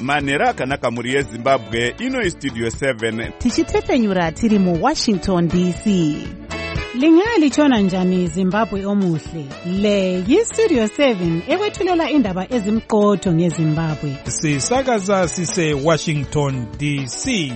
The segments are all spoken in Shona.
manhero akanaka mhuri yezimbabwe. Ino Studio 7 tichitepenyura tiri muWashington DC. Lingalitshona njani Zimbabwe omuhle? Le yiStudio 7 ekwethulela indaba ezimqotho ngeZimbabwe. Sisakaza sise Washington DC.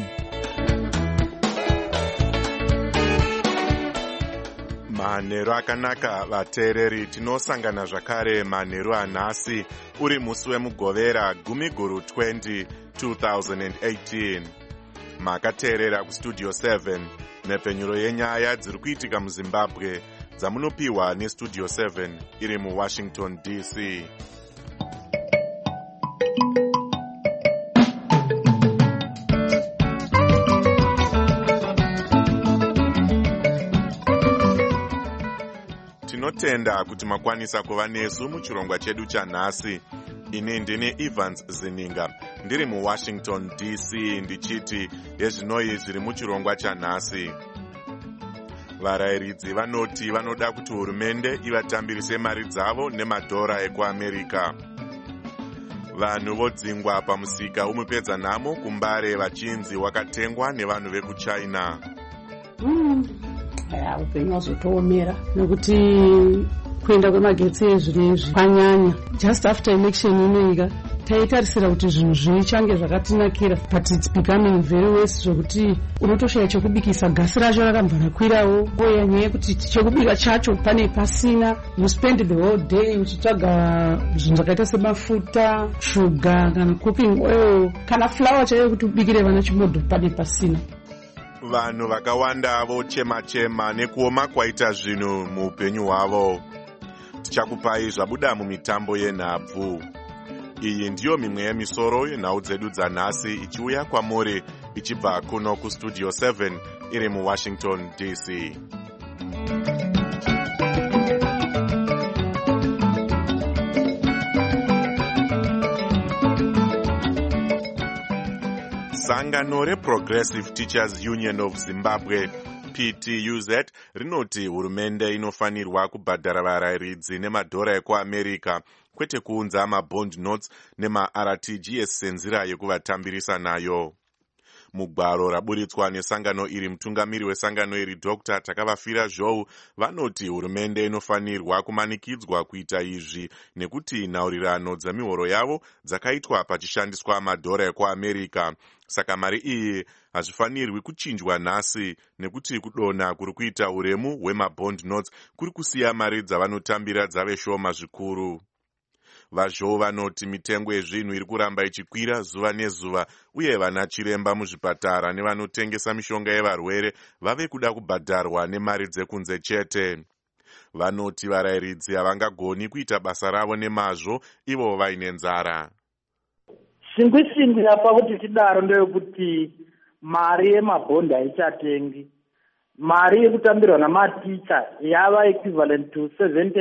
Manhero akanaka vateereri, tinosangana zvakare manhero anhasi uri musi wemugovera 10/20 2018. Makateerera kuStudio 7 nepfenyuro yenyaya dziri kuitika muZimbabwe dzamunopiwa neStudio 7 iri muWashington DC. Tinotenda kuti makwanisa kuva nesu muchirongwa chedu chanhasi. Ini ndini Evans Zininga ndiri muWashington DC ndichiti yezvinoi zviri muchirongwa chanhasi. Varayiridzi vanoti vanoda kuti hurumende ivatambirise mari dzavo nemadhora ekuAmerika. Vanhu vodzingwa pamusika umupedza nhamo kuMbare vachinzi wakatengwa nevanhu vekuChina. Upenyu wazotoomera nekuti kuenda kwemagetsi ezvinezvi kwanyanya. Just after election inoika taitarisira kuti zvinhu zvichange zvakatinakira, but it's becoming very worse zvokuti unotoshaya chekubikisa, gasi racho rakabva rakwirawo. Oya nyaya yekuti chekubika chacho pane pasina. You spend the whole day uchitsvaga zvinhu zvakaita semafuta, shuga kana cooking oil kana flour chaiyo kuti ubikire vana chimodho pane pasina. Vanhu vakawanda vochema-chema nekuoma kwaita zvinhu muupenyu hwavo. Tichakupai zvabuda mumitambo yenhabvu. Iyi ndiyo mimwe yemisoro yenhau dzedu dzanhasi ichiuya kwamuri ichibva kuno kuStudio 7 iri muWashington DC. Sangano reProgressive Teachers Union of Zimbabwe PTUZ rinoti hurumende inofanirwa kubhadhara varayiridzi nemadhora ekuAmerika, kwete kuunza mabond notes nemaRTGS senzira yekuvatambirisa nayo. Mugwaro raburitswa nesangano iri, mutungamiri wesangano iri Dr. Takavafira Zhou vanoti hurumende inofanirwa kumanikidzwa kuita izvi nekuti nhaurirano dzemihoro yavo dzakaitwa pachishandiswa madhora ekuAmerika. Saka mari iyi hazvifanirwi kuchinjwa nhasi nekuti kudonha kuri kuita uremu hwemabond notes kuri kusiya mari dzavanotambira dzave shoma zvikuru. Vazhou vanoti mitengo yezvinhu iri kuramba ichikwira zuva nezuva uye vana chiremba muzvipatara nevanotengesa mishonga yevarwere vave kuda kubhadharwa nemari dzekunze chete. Vanoti varayiridzi havangagoni kuita basa ravo nemazvo ivo vaine nzara. Shingwi apa kuti tidaro ndeyekuti mari yemabhondi haichatengi. Mari yekutambirwa namaticha yava equivalent to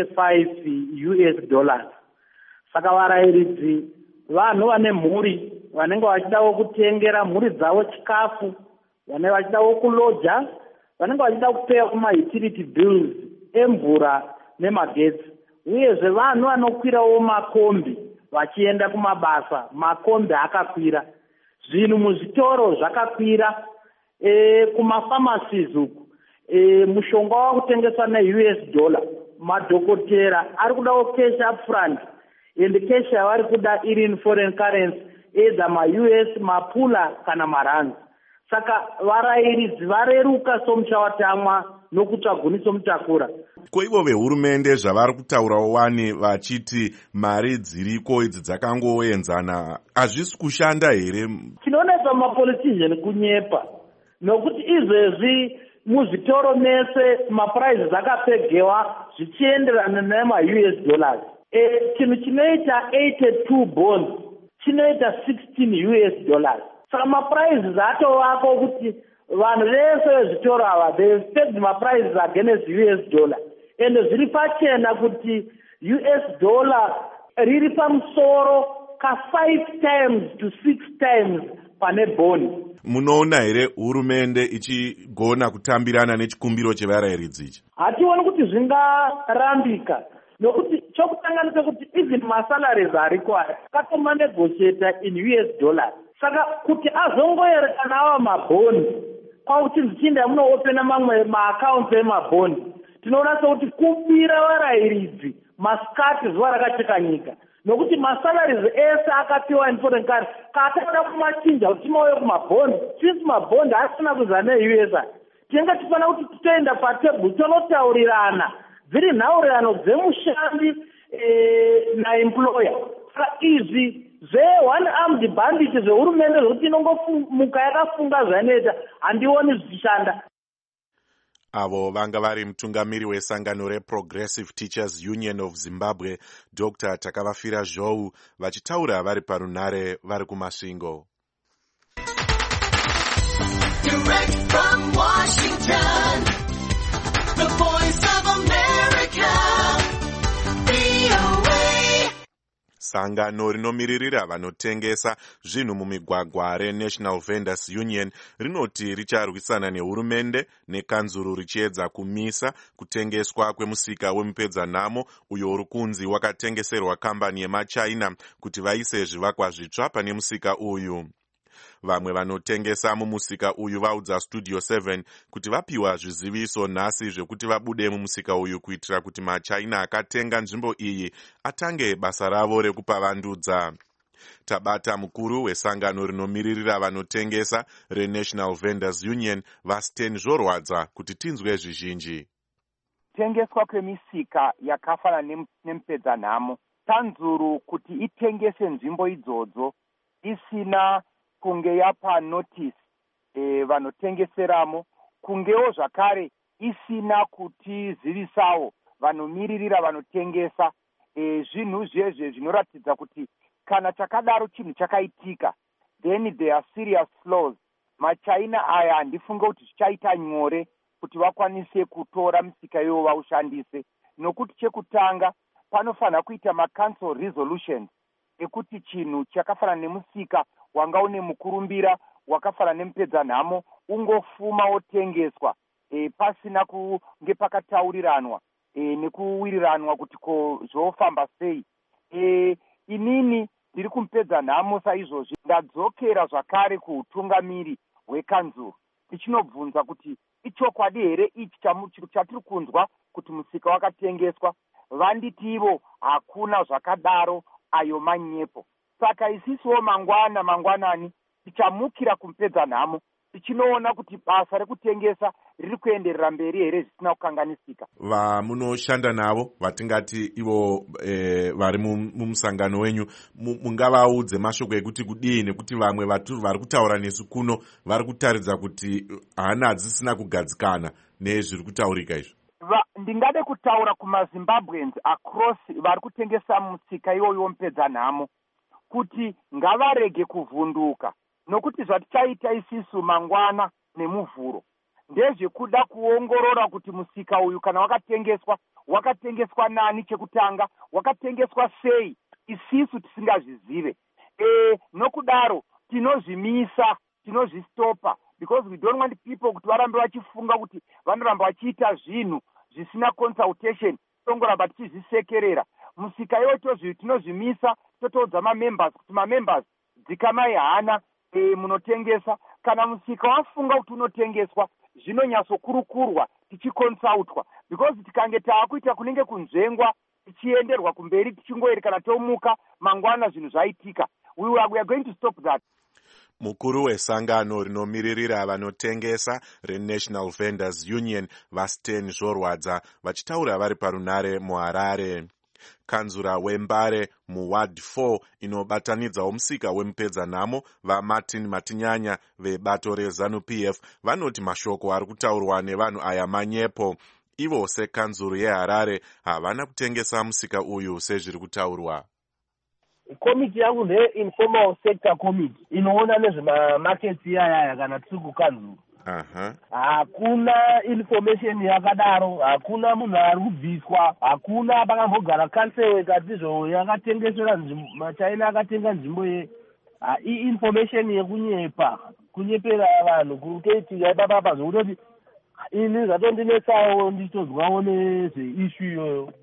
$75. Saka varayiridzi vanhu vane mhuri vanenge vachidawo kutengera mhuri dzavo chikafu, vanenge vachidawo kuloja, vanenge vachida kupeya kuma-utility bills emvura nemagetsi, uyezve vanhu vanokwirawo makombi vachienda kumabasa, makombi akakwira. Zvinhu muzvitoro zvakakwira, kumafamasizi uku mushonga wakutengeswa $. Madhokotera ari kudawo cash up front, and cash yavari kuda iri in foreign currency, either ma-US, mapula kana marands. Saka varayiridzi vareruka somuchawatamwa nokutsvaguni somutakura. Ko ivo vehurumende zvavari kutaurawo wani vachiti mari dziriko idzi dzakangoenzana, hazvisi kushanda here? Tinoonesa mapolitician kunyepa, nokuti izvezvi muzvitoro mese mapuraizi akapegewa zvichienderana nema-US. Chinhu chinoita 82 bonds chinoita $16. Saka mapuraizi atovako kuti vanhu vese vezvitoro ava they expect mapuraizi against $. Ende zviri pachena kuti $, riri pamusoro ka5 times to 6 times pane bond. Munoona here hurumende ichigona kutambirana nechikumbiro chevarayiridzi ichi? Hationi kuti zvingarambika. nokuti chokutanganisa kuti even masalaries ariko aya akatomanegotiata in US dollars. Saka kuti azongoerekana awa mabhondi kwauti zichinda munoopena mamwe maaccounts emabhondi, tinoona sekuti kubira varayiridzi masikati zuva rakacheka nyika, nokuti masalaries ese akapiwa in foreign currency kaatoda kumachinja kuti timauye kumabhondi, since mabhondi asina kuza ne-US tinenge tifanira kuti titoenda patebhuru tonotaurirana dziri nhaurirano dzemushandi naemployer. Saka izvi zve-one armed bandit zvehurumende zvokuti inongomuka yakafunga zvanoita handioni zvichishanda. Avo vanga vari mutungamiri wesangano reProgressive Teachers Union of Zimbabwe, Dr. Takavafira Zhou, vachitaura vari parunhare vari kumasvingo. Direct from Washington, the Voice of America, VOA. Sangano rinomiririra vanotengesa zvinhu mumigwagwa reNational Vendors Union rinoti richarwisana nehurumende nekanzuru richiedza kumisa kutengeswa kwemusika wemupedzanhamo uyo uri kunzi wakatengeserwa kambani yemaChina kuti vaise zvivakwa zvitsva pane musika uyu. Vamwe vanotengesa mumusika uyu vaudza Studio 7 kuti vapiwa zviziviso nhasi zvekuti vabude mumusika uyu kuitira kuti maChina akatenga nzvimbo iyi atange basa ravo rekupavandudza. Tabata mukuru wesangano rinomiririra vanotengesa reNational Vendors Union, Vasten Zvorwadza, kuti tinzwe zvizhinji. Tengeswa kwemisika yakafanana nemupedzanhamo, tanzuru kuti itengese nzvimbo idzodzo isina kunge yapa notice vanotengeseramo, kungewo zvakare isina kutizivisawo vanomiririra vanotengesa zvinhu zvezve zvinoratidza kuti kana chakadaro chinhu chakaitika, then there are serious flaws. maChina aya handifunge kuti zvichaita nyore kuti vakwanise kutora misika iwo vaushandise, nokuti chekutanga panofanira kuita macouncil resolutions ekuti chinhu chakafanana nemusika wanga une mukurumbira wakafanana nemupedzanhamo ungofuma wotengeswa pasina kunge pakatauriranwa nekuwiriranwa kuti zvofamba sei. Inini ndiri kumupedzanhamo saizvozvi ndadzokera zvakare kuutungamiri hwekanzuru tichinobvunza kuti ichokwadi here ichi chatiri kunzwa kuti musika wakatengeswa. Vanditi ivo hakuna zvakadaro, ayo manyepo. Saka isisiwo mangwanani tichamukira kumupedzanhamo tichinoona kuti basa rekutengesa riri kuenderera mberi here zvisina kukanganisika. Vamunoshanda navo vatingati ivo vari mumusangano wenyu, mungavaudze mashoko ekuti kudii, nekuti vamwe vari kutaura nesu kuno vari kutaridza kuti hana dzisina kugadzikana nezviri kutaurika izvo. Ndingade kutaura kumaZimbabweans across vari kutengesa musika iwoyo womupedzanhamo kuti ngavarege kuvhunduka, nokuti zvatichaita isisu mangwana nemuvhuro ndezvekuda kuongorora kuti musika uyu kana wakatengeswa nani, chekutanga wakatengeswa sei, isisu tisingazvizive. Nokudaro tinozvimisa, tinozvistopa, because we don't want people kuti varambe vachifunga kuti vanoramba vachiita zvinhu zvisina consultation, tongoramba tichizvisekerera. Musika iwo tinozvimisa, totoudza mamembers kuti mamembers dzikamai hana munotengesa. Kana musika wafunga kuti unotengeswa, zvinonyatsokurukurwa tichikonsautwa, because tikange taakuita kunenge kunzvengwa tichienderwa kumberi tichingoerekana tomuka mangwana zvinhu zvaitika. We are going to stop that. Mukuru wesangano rinomiririra vanotengesa reNational Vendors Union, Vasten Zvorwadza, vachitaura vari parunhare muHarare. Kanzura wembare muWard 4 inobatanidzawo musika wemupedzanhamo vaMartin Matinyanya vebato reZANU-PF vanoti mashoko ari kutaurwa nevanhu aya manyepo. Ivo sekanzuru yeHarare havana kutengesa musika uyu sezviri kutaurwa. Komiti yangu nde-informal sector committee inoona nezvemamarkets iyaya kana tiri kukanzuru. Hakuna information yakadaro, hakuna munhu ari kubviswa, hakuna pakambogara council ikatizvo yakatengesera maChina akatenga nzvimbo information yekunyepa, kunyepera vanhu kutoitika ipapapa zvokutoti ini zvatondinetsawo ndichitozwawo nezveissue iyoyo.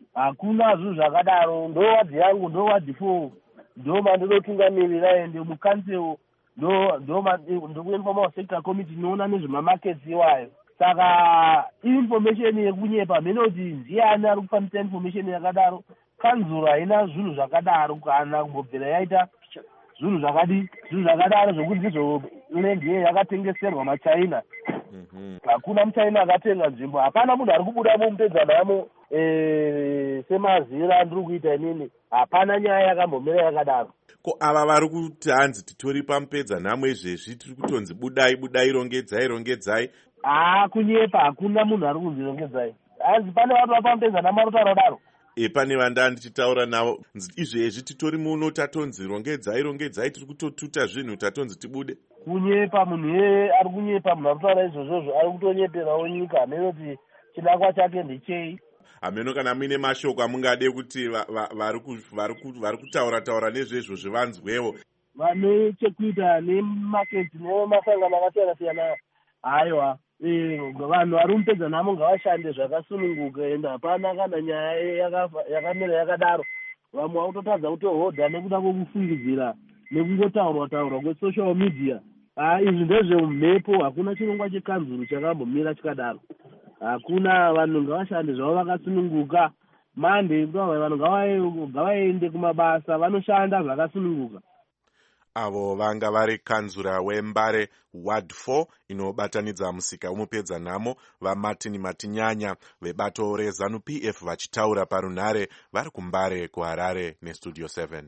hakuna zvinhu zvakadaro. Ndowadhi yangu ndowadhi 4 ndo mandinotungamirira ende mukansel ndokuinformal sector committee inoona nezvemamarkets iwayo. Saka information yekunyepa mhene kuti ndiani ari kufambisa information yakadaro. Kanzuro haina zvinhu zvakadaro kana kumbobvira yaita zvinhu zvakadaro zvokuti ndizvo land yakatengeserwa maChina. Hakuna muChina akatenga nzvimbo. Hapana munhu ari kubudamo mupedzanamo semazira ndiri kuita inini. Hapana nyaya yakambomira yakadaro. Ko ava vari kuti hanzi titori pamupedzanamo izvezvi tiri kutonzi budai rongedzai. Kunyepa hakuna munhu ari kunzirongedzai. Hanzi pane vanhu vapamupedzanamo vari kutaura daro. Pane vanda ndichitaura navo izvezvi titori muno tatonzi rongedzai tiri kutotuta zvinhu tatonzi tibude. Kunyepa munhu yeye ari kunyepa, munhu ari kutaura izvozvo ari kutonyeperawo nyika. Hameno kuti chidakwa chake ndechei. Hameno kana muine mashoko amungade kuti vari kutaura nezvezvo zvivanzwewo. Vane chekuita nemaketi nemasangano akasiyana-siyana. Haiwa. Vanhu vari mupedzanamo ngavashande zvakasununguka ende hapana kana nyaya yakamira yakadaro. Vamwe vakutotadza kutohodha nekuda kwokufungidzira nekungotaurwa kwesocial media. Izvi ndezvemhepo, hakuna chirongwa chekanzuro chakambomira chikadaro. Hakuna. Vanhu ngavashande zvavo vakasununguka. Mande vanhu ngavaende kumabasa, vanoshanda zvakasununguka. Avo vanga vari kanzura weMbare Ward 4 inobatanidza musika womupedzanamo vaMartin Matinyanya vebato reZanu PF vachitaura parunhare vari kuMbare kuHarare neStudio 7.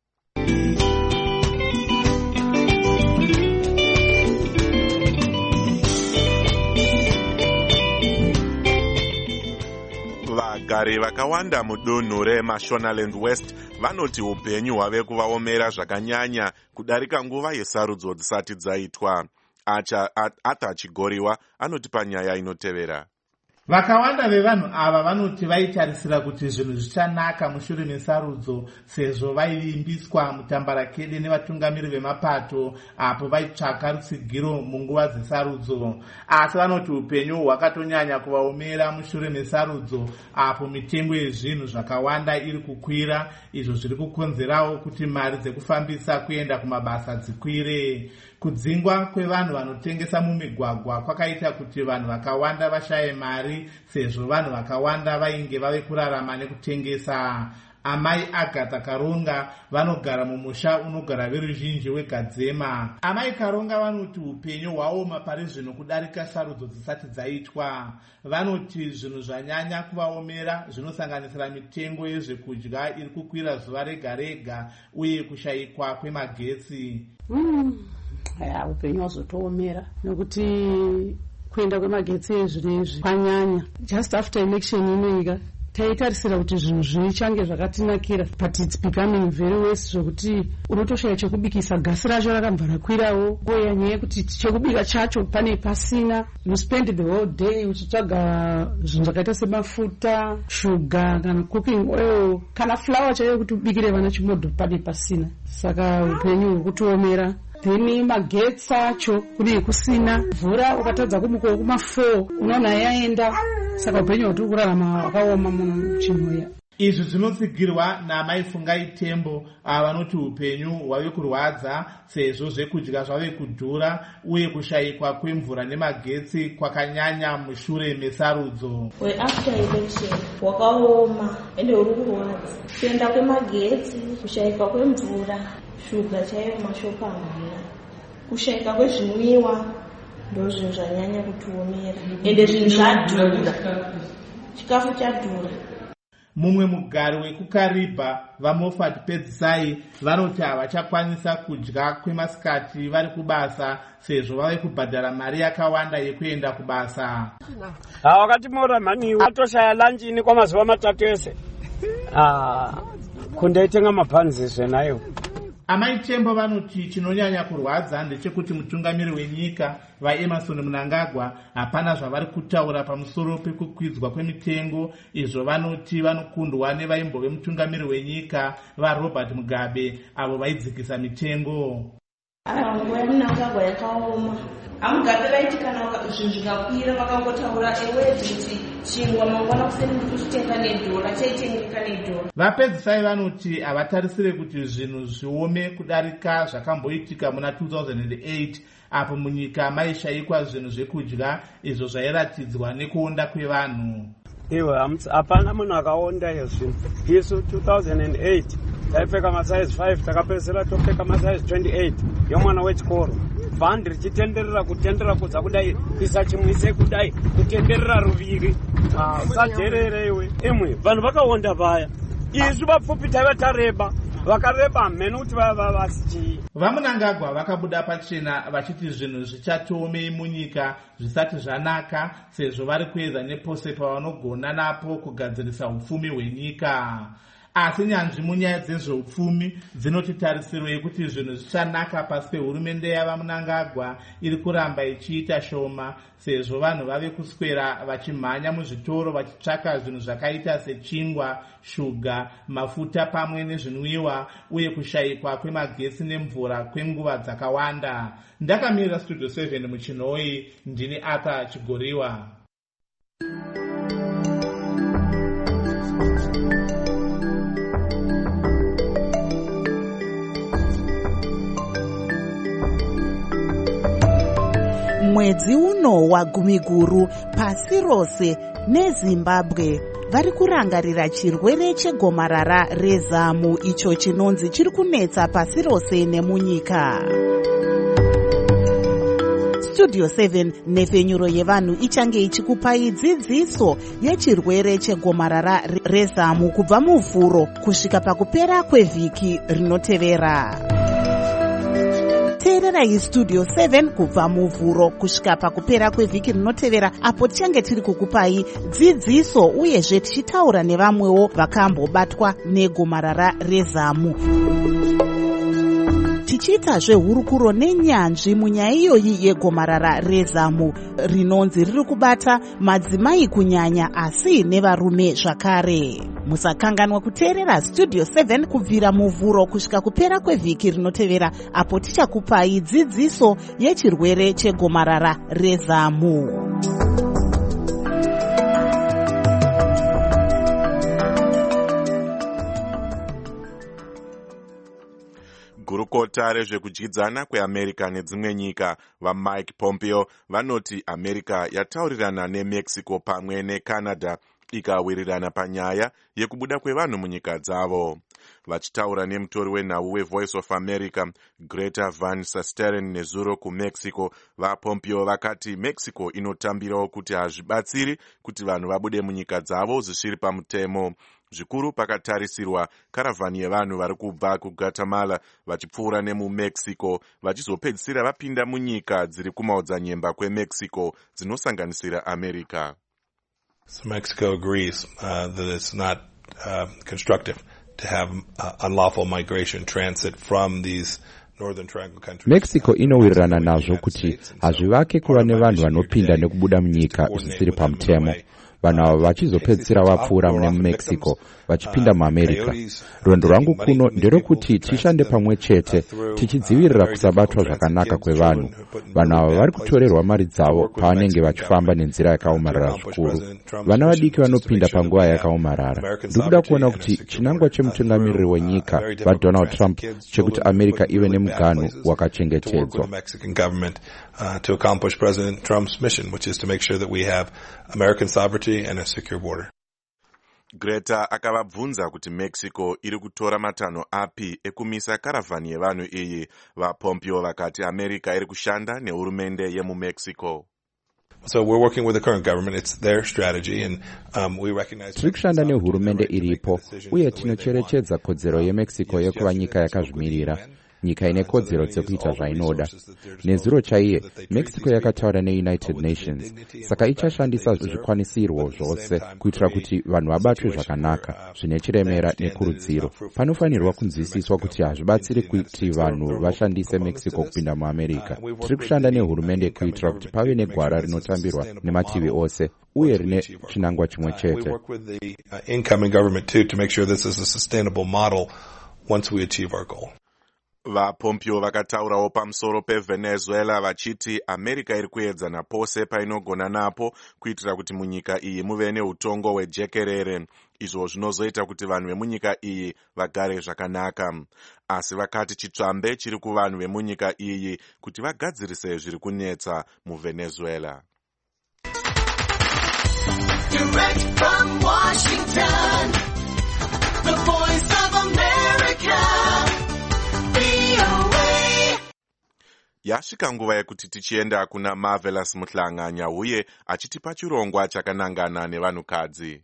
Vagari vakawanda mudunhu reMashonaland West vanoti upenyu hwave kuvaomera zvakanyanya kudarika nguva yesarudzo dzisati dzaitwa. Arthur Chigoriwa anoti panyaya inotevera. Vakawanda vevanhu ava vanoti vaitarisira kuti zvinhu zvichanaka mushure mesarudzo sezvo vaivimbiswa mutambarakede nevatungamiri vemapato apo vaitsvaka rutsigiro munguva dzesarudzo. Asi vanoti upenyu hwakatonyanya kuvaomera mushure mesarudzo apo mitengo yezvinhu zvakawanda iri kukwira, izvo zviri kukonzerawo kuti mari dzekufambisa kuenda kumabasa dzikwire. Kudzingwa kwevanhu vanotengesa mumigwagwa kwakaita kuti vanhu vakawanda vashaye mari sezvo vanhu vakawanda vainge vave kurarama nekutengesa. Amai Agatha Karonga vanogara mumusha unogara veruzhinji weGadzema. Amai Karonga vanoti upenyu hwaoma pari zvino kudarika sarudzo dzisati dzaitwa. Vanoti zvinhu zvanyanya kuvaomera zvinosanganisira mitengo yezvekudya iri kukwira zuva rega rega uye kushayikwa kwemagetsi. Upenyu hwazotoomera nekuti kuenda kwemagetsi ezvinezvi kwanyanya. Just after election inoika taitarisira kuti zvinhu zvichange zvakatinakira, but it's becoming very worse zvokuti unotoshaya chekubikisa, gasi racho rakabva rakwirawo. Uye nyaya yekuti chekubika chacho pane pasina. You spend the whole day uchitsvaga zvinhu zvakaita semafuta, sugar kana cooking oil kana flour chaiyo kuti ubikire vana chimodho pane pasina. Saka upenyu hwekutoomera. Then magetsi acho kune kusina, mvura ukatadza kumuka kuma4 unoona yaenda. Saka upenyu hwatiri kurarama hwakaoma muno chinoya. Izvi zvinotsigirwa naMai Fungai Tembo vanoti upenyu hwave kurwadza sezvo zvekudya zvave kudhura uye kushayikwa kwemvura nemagetsi kwakanyanya mushure mesarudzo. After election hwakaoma ende huri kurwadza. Kuenda kwemagetsi, kushayikwa kwemvura, shuga chaiyo mashopu hamuna, kushayika kwezvinwiwa ndo zvinhu zvanyanya kutiomera ende zvinhu zvadhura, chikafu chadhura. Mumwe mugari wekuKaribha vaMoffat Pedzisai vanoti havachakwanisa kudya kwemasikati vari kubasa sezvo vave kubhadhara mari yakawanda yekuenda kubasa. Wakati mora mani watoshaya lanchini kwa mazuva matatu ese. Kundaitenga mabhanzi zvenayo. Amai Tembo vanoti chinonyanya kurwadza ndechekuti mutungamiri wenyika vaEmerson Mnangagwa hapana zvavari kutaura pamusoro pekukwidzwa kwemitengo, izvo vanoti vanokundwa nevaimbove mutungamiri wenyika vaRobert Mugabe avo vaidzikisa mitengo. nguva yamunangagwa yakaoma hamugape vaiti kana zvinhu zvikakwira vakangotaura ewedhi kuti chingwa mangwana kuseni kuti uchitenga nedhora chaitengeka nedhora. Vapedzisai vanoti havatarisire kuti zvinhu zviome kudarika zvakamboitika muna 2008 apo munyika maishayikwa zvinhu zvekudya izvo zvairatidzwa nekuonda kwevanhu. Iwe hapana munhu akaonda izvo. Isu 2008 taipfeka masaizi 5 takapedzisira topfeka masaizi 28 yomwana wechikoro. Bhandi richitenderera kutendera kudza kudai kuisa chimwise kudai kutenderera ruviri. Usajerere iwe. Imwe vanhu vakaonda paya. Isu vapfupi taiva tareba. Vakareba mhene kuti vasichii. Vamunangagwa vakabuda pachena vachiti zvinhu zvichatomei munyika zvisati zvanaka sezvo vari kuedza nepose pavanogona napo kugadzirisa upfumi hwenyika. Asi nyanzvi munyaya dzezveupfumi dzinoti tarisirwei kuti zvinhu zvichanaka pasi pehurumende yavamunangagwa iri kuramba ichiita shoma sezvo vanhu vave kuswera vachimhanya muzvitoro vachitsvaka zvinhu zvakaita sechingwa, shuga, mafuta pamwe nezvinwiwa uye kushayikwa kwemagetsi nemvura kwenguva dzakawanda. Ndakamirira Studio 7 muchinoi, ndini Arthur Chigoriwa. Mwedzi uno wagumiguru pasi rose neZimbabwe vari kurangarira chirwere chegomarara rezamu icho chinonzi chiri kunetsa pasi rose nemunyika. Studio 7 nhefenyuro yevanhu ichange ichikupai dzidziso yechirwere chegomarara rezamu kubva muvhuro kusvika pakupera kwevhiki rinotevera. Teererai Studio 7 kubva muvhuro kusvika pakupera kwevhiki rinotevera apo tichange tiri kukupai dzidziso uyezve tichitaura nevamwewo vakambobatwa negomarara rezamu. Tichiitazve hurukuro nenyanzvi munyaya iyoyi yegomarara rezamu rinonzi riri kubata madzimai kunyanya asi nevarume zvakare. Musakanganwa kuteerera Studio 7 kubvira muvhuro kusvika kupera kwevhiki rinotevera apo tichakupai dzidziso yechirwere chegomarara rezamu. Gurukota rezvekudyidzana kweAmerica nedzimwe nyika vaMike Pompeo vanoti America yataurirana neMexico pamwe neCanada ikawirirana panyaya yekubuda kwevanhu munyika dzavo. Vachitaura nemutori wenhau weVoice of America Greta Van Susteren nezuro kuMexico, vaPompeo vakati Mexico inotambirawo kuti hazvibatsiri kuti vanhu vabude munyika dzavo zvisiri pamutemo. Zvikuru pakatarisirwa karavhani yevanhu vari kubva kuGuatemala vachipfuura nemuMexico vachizopedzisira vapinda munyika dziri kumaodzanyemba kweMexico dzinosanganisira America. So Mexico agrees that it's not constructive to have unlawful migration transit from these northern triangle countries. Mexico inowirirana nazvo kuti hazvivake kuva nevanhu vanopinda nekubuda munyika zvisiri pamutemo. Vanhu ava vachizopedzisira vapfuura muMexico vachipinda muAmerica. Rwendo rwangu kuno nderokuti tishande pamwe chete tichidzivirira kusabatwa zvakanaka kwevanhu. Vanhu ava vari kutorerwa mari dzavo pavanenge vachifamba nenzira yakaomarara zvikuru. Vana vadiki vanopinda panguva yakaomarara. Ndikuda kuona kuti chinangwa chemutungamiriri wenyika vaDonald Trump chekuti America ive nemuganhu wakachengetedzwa. To accomplish President Trump's mission, which is to make sure that we have American sovereignty and a secure border. Greta akavabvunza kuti Mexico iri kutora matanho api ekumisa karavhani yevanhu iyi. VaPompeo vakati America iri kushanda nehurumende yemuMexico. So we're working with the current government. It's their strategy, and we recognize. Tiri kushanda nehurumende iripo uye tinocherechedza kodzero yeMexico yekuva nyika yakazvimirira. Nyika ine kodzero dzekuita zvainoda. Nezuro chaiye, Mexico yakataura neUnited Nations, saka ichashandisa zvikwanisirwo zvose kuitira kuti vanhu vabatwe zvakanaka, zvine chiremera nekurudziro. Panofanirwa kunzwisiswa kuti hazvibatsiri kuti vanhu vashandise Mexico kupinda muAmerica. Tiri kushanda nehurumende kuitira kuti pave negwara rinotambirwa nemativi ose uye rine chinangwa chimwe chete. We work with the incoming government too to make sure this is a sustainable model once we achieve our goal. VaPompeo vakataurawo pamusoro peVenezuela vachiti America iri kuedza napose painogona napo kuitira kuti munyika iyi muve neutongo hwejekerere, izvo zvinozoita kuti vanhu vemunyika iyi vagare zvakanaka. Asi vakati chitsvambe chiri kuvanhu vemunyika iyi kuti vagadzirise zviri kunetsa muVenezuela. Direct from Washington, the Voice of America, VOA. Yasvika nguva yekuti tichienda kuna Marvelous Muhlanga Nyauye achitipa chirongwa chakanangana nevanhukadzi.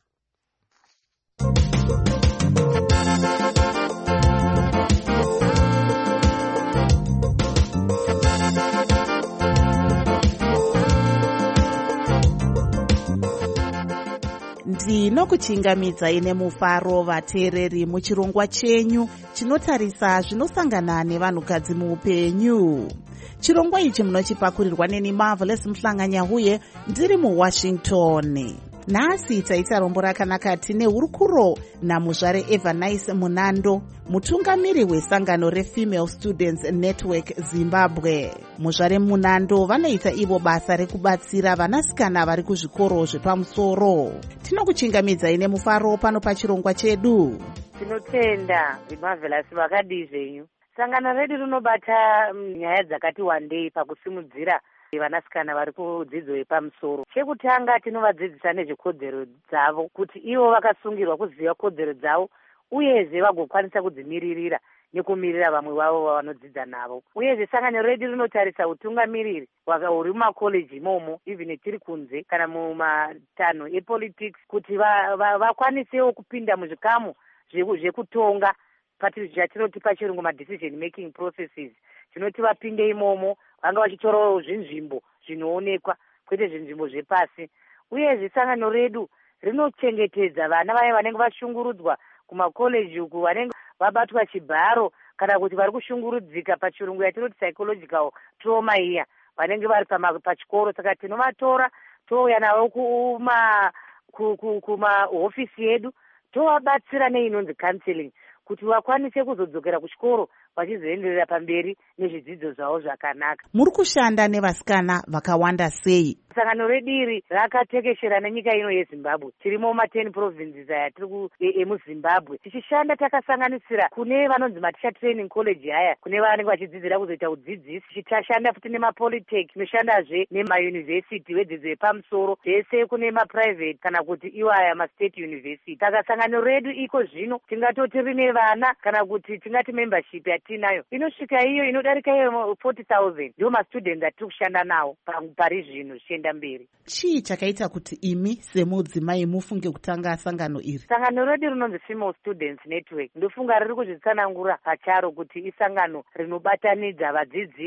Ndinokuchingamidzai nemufaro vateereri muchirongwa chenyu chinotarisa zvinosangana nevanhukadzi muupenyu. Chirongwa ichi munochipakurirwa neni Marvelous Muhlanga Nyauye ndiri muWashington. Nhasi taita rombo rakanaka tine hurukuro namuzvare Evanice Munando, mutungamiri wesangano reFemale Students Network Zimbabwe. Muzvare Munando vanoita ivo basa rekubatsira vanasikana vari kuzvikoro zvepamusoro. Tinokuchingamidzai nemufaro pano pachirongwa chedu. Tinotenda Marvelous vakadii zvenyu. Sangano redu rinobata nyaya dzakati wandei pakusimudzira vanasikana vari kudzidzo yepamusoro. Chekutanga tinovadzidzisa nezvekodzero dzavo kuti ivo vakasungirwa kuziva kodzero dzavo uyezve vagokwanisa kudzimiririra nekumirira vamwe vavo vanodzidza navo. Uyezve sangano redu rinotarisa utungamiriri huri mumakoleji imomo, even tiri kunze kana mumatanho epolitics, kuti vakwanisewo kupinda muzvikamu zvekutonga zvatinoti pachirungu madecision making processes, tinoti vapinde imomo vanga vachitorawo zvinzvimbo zvinoonekwa kwete zvinzvimbo zvepasi. Uyezve sangano redu rinochengetedza vana vaya vanenge vashungurudzwa kumakoleji uku, vanenge vabatwa chibharo kana kuti vari kushungurudzika pachirungu yatinoti psychological trauma iya, vanenge vari pachikoro. Saka tinovatora touya navo kumahofisi edu tovabatsira neinonzi counseling kuti vakwanise kuzodzokera kuchikoro vachizoenderera pamberi nezvidzidzo zvavo zvakanaka. Muri kushanda nevasikana vakawanda sei? Sangano redu iri rakatekeshera nenyika ino yeZimbabwe. Tirimo ma10 provinces aya emuZimbabwe. Tichishanda takasanganisira kune vanonzi Matisha Training College aya, kune vanenge vachidzidzira kuzoita udzidzisi. Tichashanda futi nemapolitech, tinoshandazve nemauniversity wedzidzo yepamusoro, zvese kune maprivate kana kuti iwo aya mastate university. Saka sangano redu iko zvino tingatoti rine vana kana kuti tingati membership yatinayo inosvika iyo inodarika iyo 40,000 ndio mastudents atiri kushanda nawo pari zvino zvichienda mberi. Chii chakaita kuti imi semudzimai mufunge kutanga sangano iri? Sangano redu rinonzi Female Students Network ndofunga riri kuzvitsanangura pacharo kuti isangano rinobatanidza vadzidzi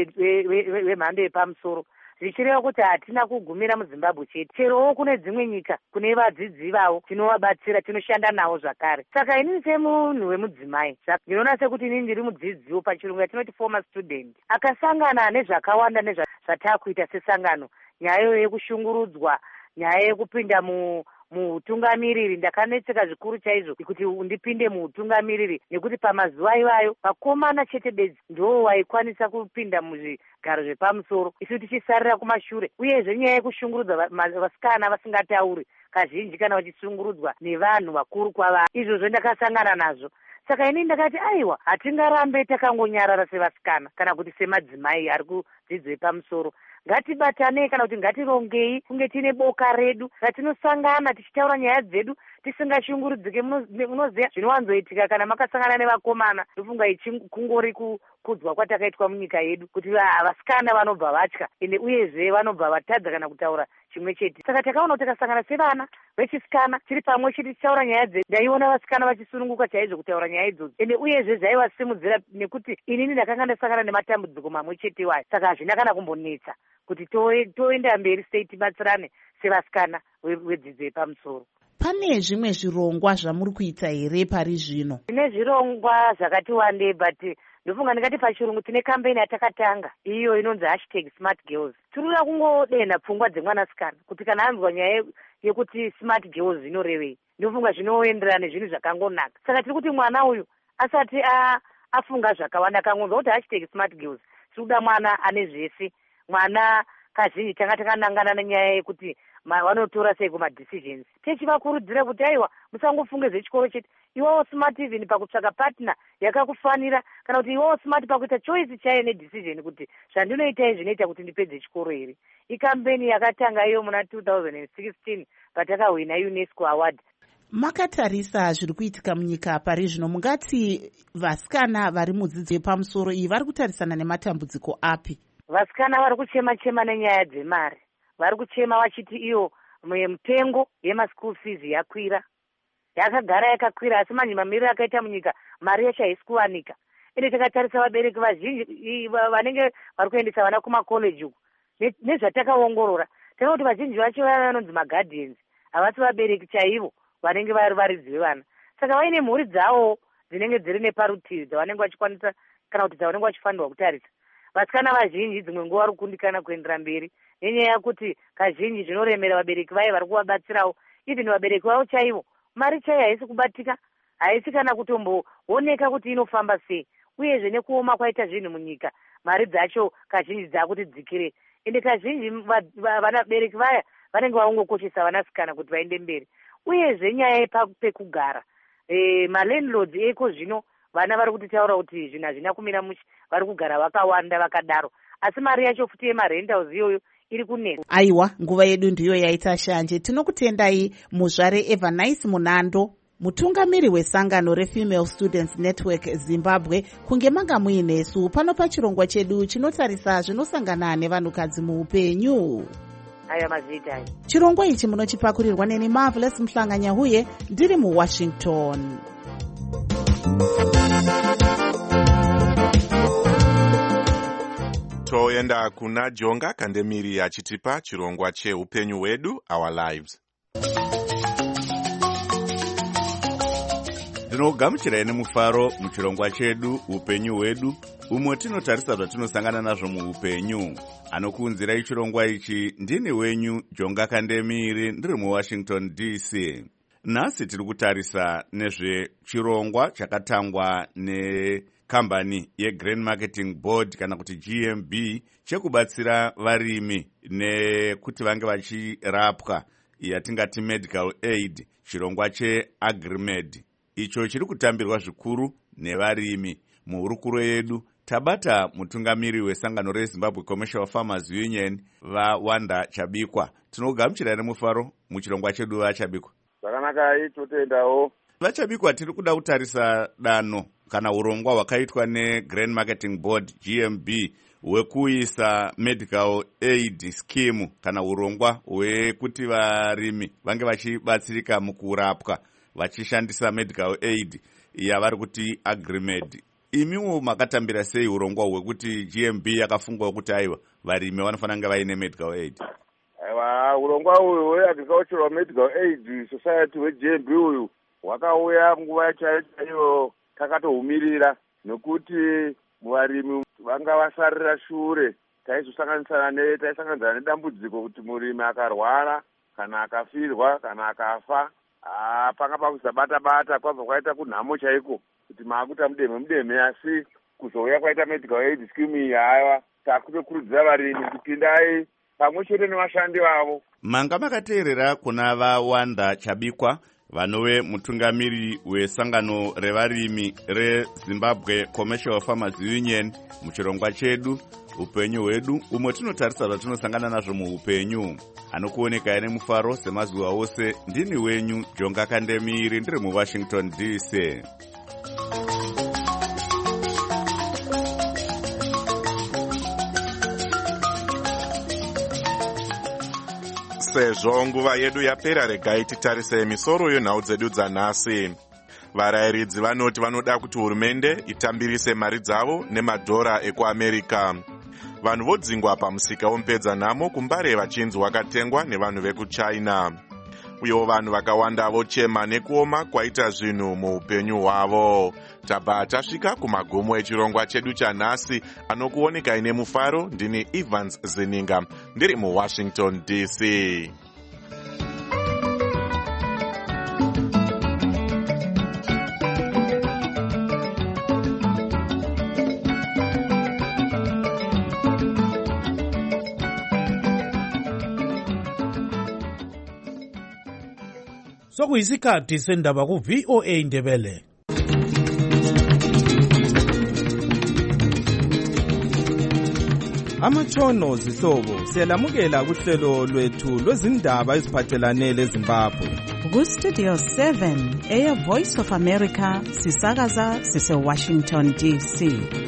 vemhando yepamusoro, zvichireva kuti hatina kugumira muZimbabwe chete, cherowo kune dzimwe nyika kune vadzidzi vavo tinovabatsira, tinoshanda navo zvakare. Saka inini semunhu wemudzimai ndinoona sekuti inini ndiri mudzidziwo, pachirungu yatinoti former student, akasangana nezvakawanda nezvatakuita sesangano, nyaya yekushungurudzwa, nyaya yekupinda mutungamiriri. Ndakanetseka zvikuru chaizvo kuti ndipinde muutungamiriri nekuti pamazuva iwayo vakomana chete bedzi ndo waikwanisa kupinda muzvigaro zvepamusoro, isu tichisarira kumashure. Uyezve nyaya yekushungurudzwa vasikana vasingatauri kazhinji kana vachishungurudzwa nevanhu vakuru kwavari, izvozvo ndakasangana nazvo. Saka ini ndakati aiwa, hatingarambe takangonyarara sevasikana kana kuti semadzimai ari kudzidzo yepamusoro. Ngatibatanei kana kuti ngatirongei kunge tine boka redu ratinosangana tichitaura nyaya dzedu tisingashungurudzike. Munoziva zvinowanzoitika kana makasangana nevakomana, ndofunga kungori kukudzwa kwatakaitwa munyika yedu kuti vasikana vanobva vatya ende uyezve vanobva vatadza kana kutaura chimwe chete. Saka takaona kuti takasangana sevana vechisikana tiri pamwe chete tichitaura nyaya dzedu, ndaiona vasikana vachisununguka chaizvo kutaura nyaya idzodzo, ende uyezve zvaivasimudzira nekuti inini ndakanga ndasangana nematambudziko mamwe chete wayo. Saka hazvina kana kumbonetsa kuti toenda mberi sei tibatsirane sevasikana vedzidzo yepamusoro. Pane zvimwe zvirongwa zvamuri kuita here pari zvino? Tine zvirongwa zvakati wandei, but ndofunga ndingati pachirungu tine kampeni yatakatanga iyo inonzi #SmartGirls. Tirikuda kungodenha pfungwa dzemwanasikana kuti kana anzwa nyaya yekuti smart girls inorevei, ndofunga zvinoenderana nezvinhu zvakangonaka. Saka tiri kuti mwana uyu asati afunga zvakawanda. Akangonzwa kuti hashtag smart girls tikuda mwana ane zvese, mwana kazhinji tanga takanangana nenyaya yekuti vanotora sei kumadecisions. Tichivakurudzira kuti aiwa musangofunge zvechikoro chete, iwawo smart even pakutsvaka partner yakakufanira, kana kuti iwawo smart pakuita choice chaiyo nedecision kuti zvandinoita izvi zvinoita kuti ndipedze chikoro here. Ikambeni yakatanga iyo muna 2016 patakahwina UNESCO award. Makatarisa zviri kuitika munyika pari zvino, mungati vasikana vari mudzidzo yepamusoro iyi vari kutarisana nematambudziko api? Vasikana vari kuchema-chema nenyaya dzemari. Vari kuchema vachiti iyo mitengo yemaschool fees yakwira, yakagara yakakwira, asi manje mamiriro akaita munyika mari yacho haisi kuwanika. Ende takatarisa vabereki vazhinji vanenge vari kuendesa vana kumakoleji uku, nezvatakaongorora tinoona kuti vazhinji vacho vanonzi maguardians, havasi vabereki chaivo vanenge vari varidzi vevana. Saka vaine mhuri dzavo dzinenge dziri neparutivi dzavanenge vachikwanisa kana kuti dzavanenge vachifanirwa kutarisa. Vasikana vazhinji dzimwe nguva vari kukundikana kuendera mberi nenyaya yekuti kazhinji zvinoremera vabereki vaye vari kuvabatsirawo. Even vabereki vavo chaivo mari chaiyo haisi kubatika, haisi kana kutombooneka kuti inofamba sei, uyezve nekuoma kwaita zvinhu munyika mari dzacho kazhinji dzakuti dzikire. Ende kazhinji vanabereki vaya vanenge vaungokoshesa vanasikana kuti vaende mberi. Uyezve nyaya pekugara, malandlords eko zvino vana vari kutitaura kuti zvinhu hazvina kumira mushe, vari kugara vakawanda vakadaro, asi mari yacho futi yemarentals iyoyo iri kunetsa. Aiwa, nguva yedu ndiyo yaita shanje. Tinokutendai muzvare Evanice Munando, mutungamiri wesangano reFemale Students Network Zimbabwe, kunge manga muinesu pano pachirongwa chedu chinotarisa zvinosangana nevanhukadzi muupenyu. Aya mazvitai. Chirongwa ichi munochipakurirwa neni Marvelous Mhlanganyahuye, ndiri muWashington. Toenda kuna Jonga Kandemiri achitipa chirongwa cheupenyu hwedu, Our Lives. Ndinogamuchirai nemufaro muchirongwa chedu upenyu hwedu, umwe tinotarisa zvatinosangana nazvo muupenyu. Anokuunzirai chirongwa ichi ndini wenyu Jonga Kandemiri, ndiri muWashington DC. Nhasi tiri kutarisa nezvechirongwa chakatangwa nekambani yeGrain Marketing Board kana kuti GMB, chekubatsira varimi nekuti vange vachirapwa, yatingati medical aid, chirongwa cheAgrimed. Icho chiri kutambirwa zvikuru nevarimi. Muhurukuro yedu tabata mutungamiri wesangano reZimbabwe Commercial Farmers Union, vaWanda Chabikwa. Tinogamuchirai nemufaro muchirongwa chedu vaChabikwa. Zvakanaka, totendawo. VaChabikwa, tiri kuda kutarisa danho kana urongwa hwakaitwa neGrain Marketing Board GMB hwekuisa medical aid scheme kana urongwa hwekuti varimi vange vachibatsirika mukurapwa vachishandisa medical aid yavari kuti Agrimed. Imiwo makatambira sei urongwa hwekuti GMB yakafungwa kuti aiwa varimi vanofanira kunge vaine medical aid? Aiwa, urongwa uyu hweAgricultural Medical Aid Society hweGMB uyu hwakauya nguva chaiyo takatohumirira, nekuti varimi vanga vasarira shure. Taisanganisana nedambudziko kuti murimi akarwara kana akafirwa kana akafa, panga pakuzabata-bata kwabva kwaita kunhamo chaiko kuti maakuta mudeme, asi kuzouya kwaita medical aid scheme iyi haiwa takutokurudzira varimi kupindai pamwe chete nevashandi vavo. Manga makateerera kuna vaWanda Chabikwa, vanove mutungamiri wesangano revarimi reZimbabwe Commercial Farmers Union, muchirongwa chedu upenyu hwedu, umwe tinotarisa zvatinosangana nazvo muupenyu. Anokuonekai nemufaro semazuva ose, ndini wenyu Jonga Kandemiri, ndiri muWashington DC. Sezvo nguva yedu yapera, regai titarise misoro yenhau dzedu dzanhasi. Varayiridzi vanoti vanoda kuti hurumende itambirise mari dzavo nemadhora ekuAmerika. Vanhu vodzingwa pamusika womupedza nhamo kumbare vachinzi wakatengwa nevanhu vekuChina. Uyewo vanhu vakawanda vochema nekuoma kwaita zvinhu muupenyu hwavo. Tabva tasvika kumagumo echirongwa chedu chanhasi. Anokuonekai nemufaro ndini Evans Zininga, ndiri muWashington DC. sokuyisikhathi sendaba ku-VOA Indebele. Amatshono zihlobo siyalamukela kuhlelo lwethu lwezindaba eziphathelane leZimbabwe. Ku-Studio 7 Air Voice of America sisakaza sise-Washington DC.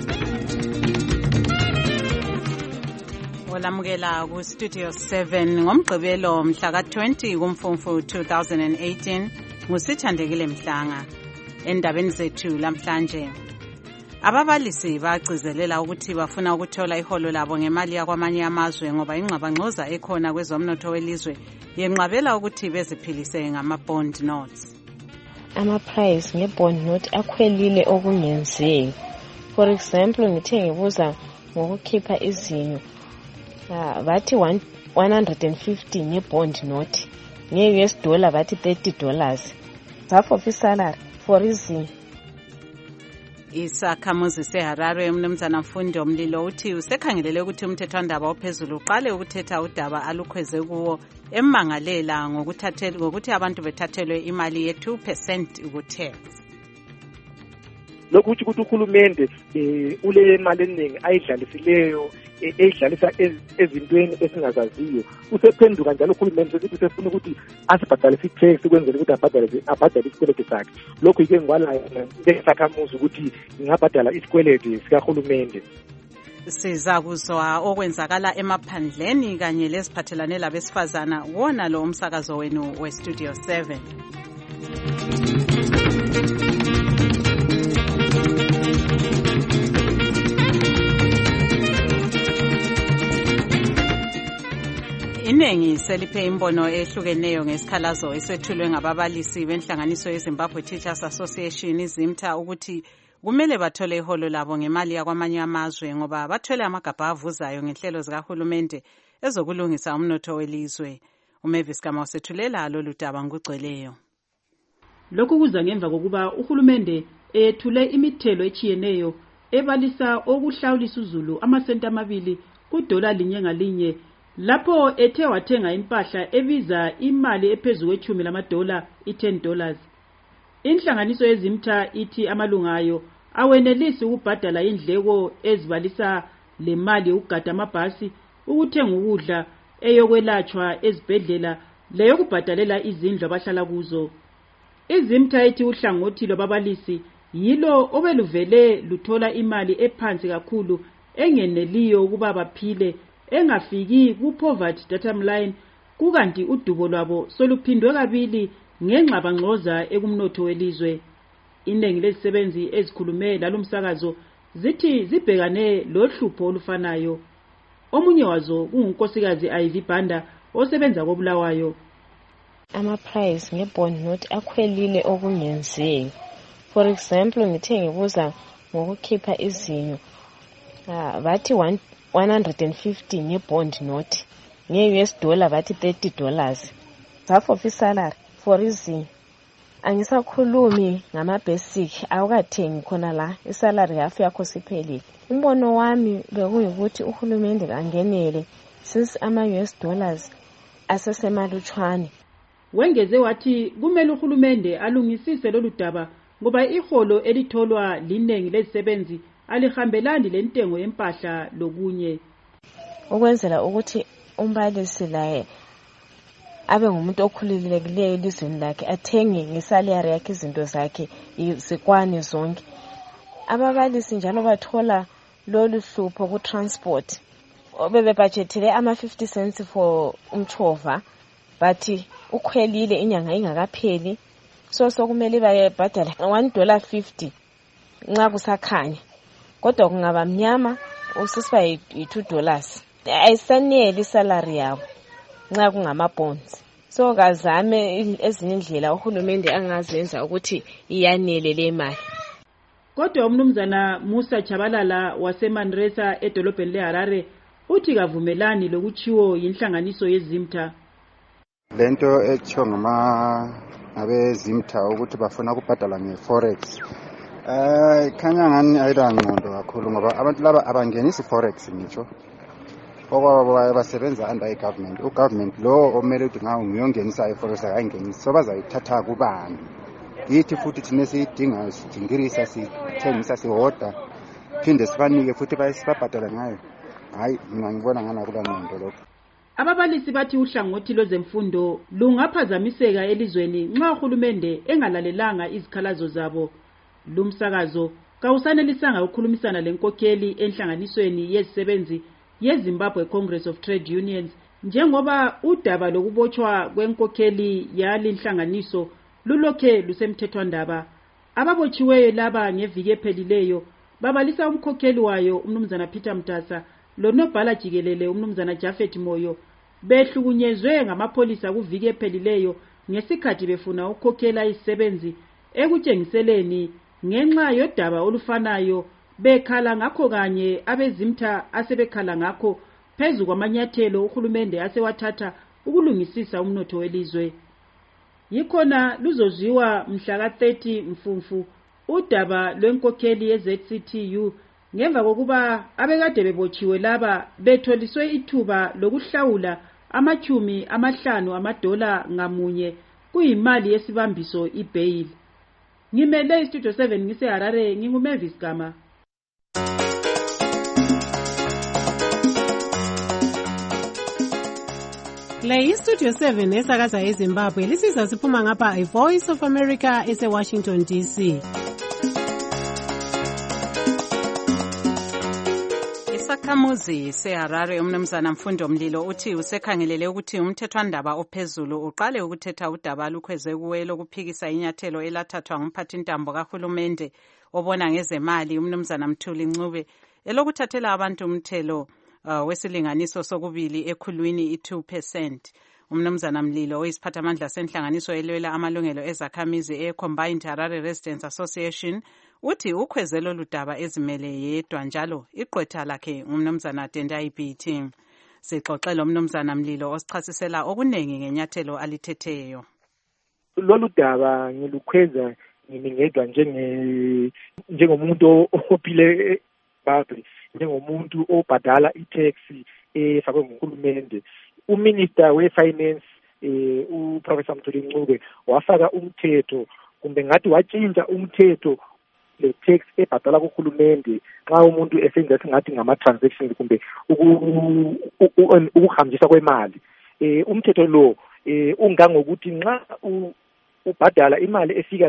Olamukela ku-Studio 7 ngomgqibelo mhla ka-20 kuMfumfu 2018 ngusithandekile Mhlanga. Endabeni zethu lamhlanje, ababalisi bagcizelela ukuthi bafuna ukuthola iholo labo ngemali yakwamanye amazwe ngoba ingxabangxoza ekhona kwezomnotho welizwe yenqabela ukuthi beziphilise ngama-bond notes. Ama-price nge-bond note akhwelile okungenziyo. For example, ngithe ngibuza ngokukhipha izinyo, bathi 150 nge-bond note, nge-US dollar bathi $30. Half of isalary for izinyo. Isakhamuzi seHarare umnumzana Mfundo Omlilo uthi usekhangelele ukuthi umthethwandaba ophezulu uqale ukuthetha udaba alukhweze kuwo emangalela ngokuthi abantu bethathelwe imali ye2% ukuthe. Lokhu ukuthi uhulumende ule mali eningi ayidlalisileyo eyidlalisa ezintweni esingazaziyo usephenduka njalo uhulumende ukuthi usefuna ukuthi asibhadale i-tax ukwenzela ukuthi abhadale isikweletu sakhe. Lokhu yike ngwala ngesakhamuzi ukuthi ngingabhadala isikweletu sikahulumende. Siza kuzwa okwenzakala emaphandleni kanye leziphathelane labesifazana wona lo umsakazo wenu we-Studio 7. Iningi seliphe imbono ehlukeneyo ngesikhalazo esethulwe ngababalisi benhlanganiso yeZimbabwe Teachers Association izimtha ukuthi kumele bathole iholo labo ngemali yakwamanye amazwe ngoba bathole amagabha avuzayo ngenhlelo zikahulumende ezokulungisa umnotho welizwe. uMavis Kama usethulela lolu daba ngugcweleyo. Lokhu kuza ngemva kokuba uhulumende ethule imithelo echiyeneyo ebalisa okuhlawulisa uzulu amasenti 2 kudola linye ngalinye lapho ethe wathenga impahla ebiza imali ephezulu $10 $10. Inhlanganiso yezimtha ithi amalungayo awenelisi ukubhadala indleko ezibalisa le mali ukugada amabhasi, ukuthenga ukudla, eyokwelatshwa ezibhedlela, leyo kubhadalela izindlu abahlala kuzo. Izimtha ithi uhlangothi lwababalisi yilo obeluvele luthola imali ephansi kakhulu engeneliyo ukuba baphile, engafiki ku-poverty datum line, kukanti udubo lwabo soluphindwe kabili ngenxabangxoza ekumnotho welizwe. Iningi lezisebenzi ezikhulume lalomsakazo zithi zibhekane lohlupho olufanayo. Omunye wazo kungunkosikazi Ivy Banda osebenza koBulawayo. Ama-price nge-bond note akhwelile okungenziyo. For example, ngithe ngibuza ngokukhipha izinyo, bathi 150 nge-bond note, nge-US dollar bathi $30. Half of isalary for izinyo. Angisakhulumi ngama-basic awukathengi khona la, isalary half yakho siphelile. Umbono wami bekuyikuthi uhulumende kangenele since ama-US dollars asesemalutshwane. Wengeze wathi kumele uhulumende alungisise lolu daba ngoba iholo elitholwa linengi lezisebenzi alihambelani lentengo yempahla lokunye. Ukwenzela ukuthi umbalisi laye abe ngumuntu okhululekileyo elizweni lakhe, athenge ngesalary yakhe izinto zakhe zikwane zonke. Ababalisi njalo bathola lolu hlupho ku-transport. Bebebhajethele ama-50 cents for umchova, bathi ukhwelile inyanga ingakapheli, so kumele bayebhadala $1.50 nxa kusakhanya. Kodwa kungaba mnyama usisiba $2. Ayisaneli isalary yabo nxa kungama-bonds. So kazame ezinye indlela uhulumende angazenza ukuthi iyanele le mali. Kodwa umnumzana Musa Chabalala waseManresa edolobheni leHarare uthi kavumelani lokuchiwo yinhlanganiso yezimtha. Lento etshiwo ngabezimtha ukuthi bafuna ukubhadala nge-forex khanya ngani ayilangqondo kakhulu ngoba abantu laba abangenisi forex ngitsho. okwaba basebenza under i-government. U-government lo omele ukuthi ngawo ngiyongenisa i-forex akayingenisi, so bazayithatha kubani. Yithi futhi thina siyidinga sidingirisa sithengisa sihoda phinde sibanike futhi bayisibabhadala ngayo. Hayi mina ngibona ngana kula nento lokho. Ababalisi bathi uhlangothi lwezemfundo lungaphazamiseka elizweni nxa uhulumende engalalelanga izikhalazo zabo. Lumsakazo kawusanelisanga ukukhulumisana lenkokheli enhlanganisweni yezisebenzi yeZimbabwe Congress of Trade Unions njengoba udaba lokubotshwa kwenkokheli yalinhlanganiso lulokhe lusemthethwandaba. Ababotshiweyo laba ngeviki ephelileyo babalisa umkhokheli wayo umnumzana Peter Mtasa lonobhala jikelele umnumzana Jafet Moyo behlukunyezwe ngamapholisa kuviki ephelileyo ngesikhathi befuna ukukhokhela izisebenzi ekutshengiseleni ngenxa yodaba olufanayo bekhala ngakho kanye abezimtha asebekhala ngakho phezu kwamanyathelo uhulumende asewathatha ukulungisisa umnotho welizwe. Yikhona luzozwiwa mhla ka-30 Mfumfu udaba lwenkokheli ye-ZCTU ngemva kokuba abekade bebotshiwe laba betholiswe ithuba lokuhlawula $50 ngamunye kuyimali yesibambiso i-bail. Ngimele iStudio 7 ngiseHarare nginguMavis Gama. Le iStudio 7 esakaza eZimbabwe lisiza siphuma ngapha iVoice of America eseWashington DC. Isakhamuzi seHarare umnumzana Mfundo Mlilo uthi usekhangelele ukuthi umthethwandaba ophezulu uqale ukuthetha udaba lukhweze kuwe lokuphikisa inyathelo elathathwa ngumphathintambo kahulumende obona ngezemali umnumzana Mthuli Ncube elokuthathela abantu umthelo wesilinganiso sokubili ekhulwini i2%. Umnumzana Mlilo oyisiphathamandla senhlanganiso elwela amalungelo ezakhamizi eCombined Harare Residents Association uthi ukhwezelo ludaba ezimele yedwa njalo iqwetha lakhe umnumzana Tendai BT. Sixoxela umnumzana Mlilo osichasisela okunengi ngenyathelo alithetheyo. Lolu daba ngilukhweza ngingedwa njengomuntu ophile eZimbabwe, njengomuntu obhadala i-tax efakwe nguhulumende. Uminister we-finance uProfessor Mthuli Ncube wafaka umthetho kumbe ngathi watshintsha umthetho le-tax ebhadala kuhulumende xa umuntu esenza singathi ngama-transactions kumbe ukuhambisa kwemali. Umthetho lo ungangokuthi nxa ubhadala imali efika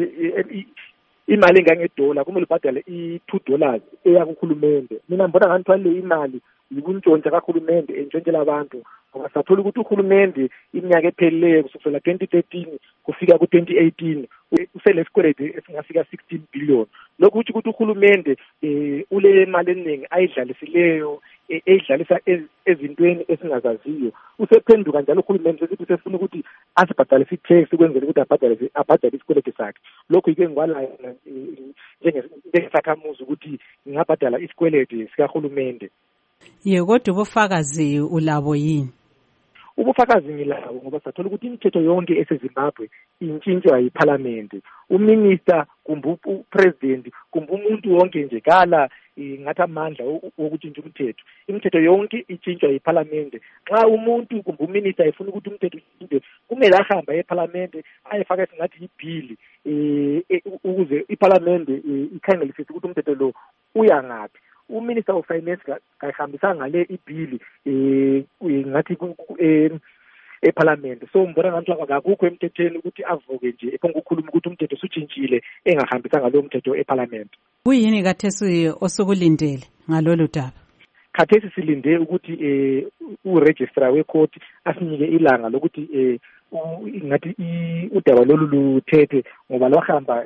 imali engangedola kumele ubhadale $2 eya kuhulumende. Mina mbona ngani le imali yikuntshontsha kahulumende entshontshela abantu ngoba sathola ukuthi uhulumende iminyaka ephelileyo kusukela 2013 kufika ku-2018 uselesikwelede esingafika 16 billion. Lokhu kuthi ukuthi uhulumende ule mali eningi ayidlalisileyo eyidlalisa ezintweni esingazaziyo. Usephenduka njalo uhulumende ukuthi usefuna ukuthi asibhadalise i-tax ukwenzela ukuthi abhadale isikwelede sakhe. Lokhu yike ngikwalayo njengesakhamuzi ukuthi ngingabhadala isikwelede sikahulumende. Kodwa ubufakazi ulabo yini? Ubufakazi ngilabo ngoba sathola ukuthi imithetho yonke eseZimbabwe intshintshwa yiParliament. Uminister kumbe upresident kumbe umuntu wonke nje kala ngathi amandla wokutshintsha umthetho. Imithetho yonke itshintshwa yiParliament. Xa umuntu kumbe uminister efuna ukuthi umthetho utshintshwe kumele ahambe eParliament ayefaka singathi ibill ukuze iParliament ikhangelisise ukuthi umthetho lo uya ngaphi. Uminister of Finance kahambisa ngale ibill ngathi eParliament. So mbona ngathi akukho emthethweni ukuthi avuke nje ephonga ukukhuluma ukuthi umthetho usutshintshile engahambisa ngalo mthetho eParliament. Kuyini kathesi osukulindele ngalolu daba? Khathesi silinde ukuthi uregistrar wecourt asinike ilanga lokuthi ngathi udaba lolu luthethe ngoba lwahamba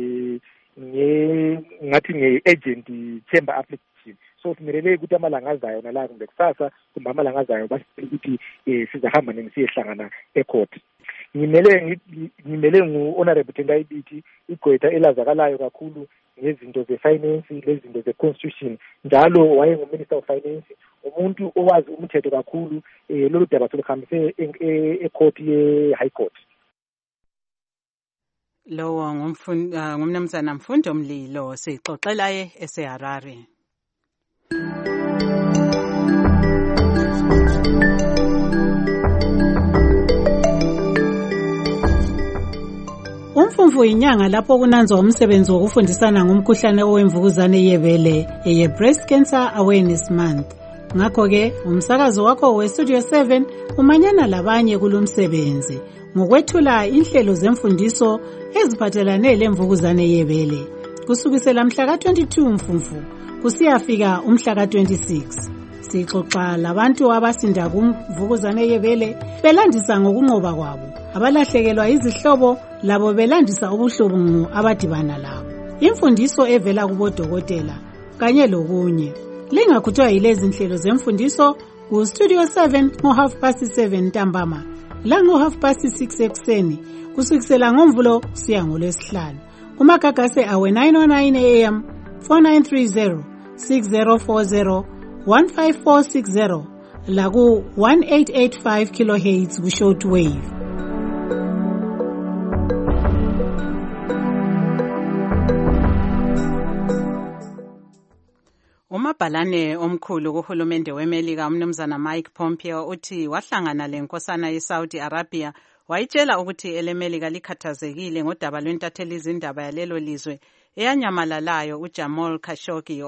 ngathi nge-agent chamber application. So simelele ukuthi amalanga azayo nala kumbe kusasa kumbe amalanga azayo basicela ukuthi sizahamba nengisiyehlangana ecourt. Ngimele ngu-Honorable Tendai BT igqwetha elazakalayo kakhulu ngezinto ze-finance lezinto ze-constitution. Njalo wayengu-Minister of Finance, umuntu owazi umthetho kakhulu. Lolu daba seluhambise ecourt ye-High Court. Lowo ngumnumzana Mfundo Mlilo sixoxela eseHarare. Umfumfu inyanga lapho kunanzwa umsebenzi wokufundisana ngomkhuhlane owemvukuzane yebele eye-Breast Cancer Awareness Month. Ngakho-ke, umsakazo wakho we-Studio 7 umanyana labanye kulomsebenzi ngokwethula inhlelo zemfundiso eziphathelane lemvukuzane yebele. Kusukisela mhla ka-22 Mfumfu kusiyafika umhla ka-26. Sixoxa labantu abasinda kumvukuzane yebele belandisa ngokunqoba kwabo, abalahlekelwa izihlobo labo belandisa ubuhlungu abadibana labo. Imfundiso evela kubodokotela kanye lokunye. Lingakhuthwa yilezi nhlelo zemfundiso ku Studio 7 ngo-7:30 ntambama la ngo-6:30 ekuseni kusukisela ngoMvulo kusiya ngoLwesihlanu. Kumagagase awe 909 AM 4930 6040 15460 la ku 1885 kHz ku shortwave. Umabhalane omkhulu kuhulumende weMelika umnumzana Mike Pompeo uthi wahlangana lenkosana yeSaudi Arabia wayitshela ukuthi eleMelika likhathazekile ngodaba lwentatheli izindaba yalelo lizwe eyanyamalalayo uJamal Khashoggi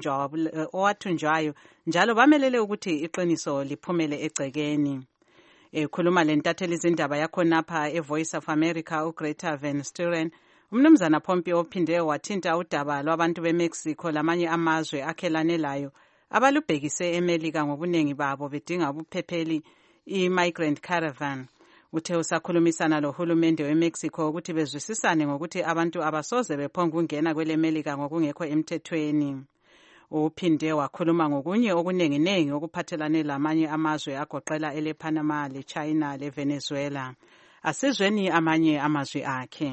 owathunjwayo njalo bamelele ukuthi iqiniso liphumele egcekeni. Ekhuluma lentatheli izindaba yakhonapha eVoice of America uGreta Van Sturen, umnumzana Pompeo uphinde wathinta udaba lwabantu beMexico lamanye amazwe akhelane layo abalubhekise eMelika ngobuningi babo bedinga ubuphepheli i-migrant caravan. Uthe usakhulumisana lohulumende weMexico ukuthi bezwisisane ngokuthi abantu abasoze bephonga ukungena kweleMelika ngokungekho emthethweni. Uphinde wakhuluma ngokunye okunenginengi okuphathelane lamanye amazwe agoqela elePanama, leChina, leVenezuela. Asizweni amanye amazwi akhe.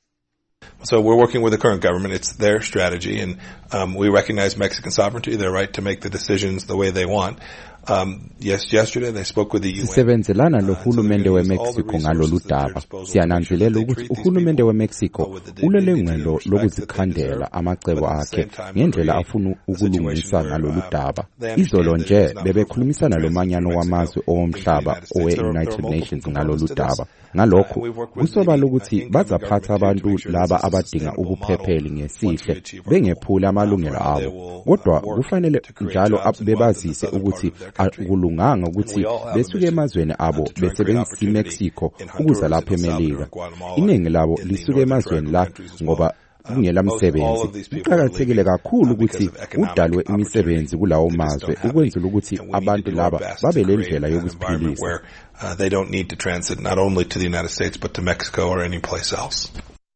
So we're working with the current government. It's their strategy, and we recognize Mexican sovereignty, their right to make the decisions the way they want. Yesterday they spoke with the UN. Sisebenzelana lohulumende weMexico ngalolu daba. Siyananzelela ukuthi uhulumende weMexico ulelungelo lokuzikhandela amacebo akhe ngendlela afuna ukulungisa ngalolu daba. Izolo nje bebekhulumisana lomanyano wamazwe omhlaba owe-United Nations ngalolu daba. Ngalokho kusobala ukuthi bazaphatha abantu laba abadinga ubuphepheli ngesihle bengephula amalungelo abo. Kodwa kufanele njalo bebazise ukuthi akulunganga ukuthi besuke emazweni abo besebenzisa iMexico ukuza lapha eMelika. Iningi labo lisuke emazweni la ngoba kungela msebenzi. Kuqakathekile kakhulu ukuthi udalwe imisebenzi kulawo mazwe ukwenzela ukuthi abantu laba babe lendlela yokuziphilisa. They don't need to transit not only to the United States but to Mexico or any place else.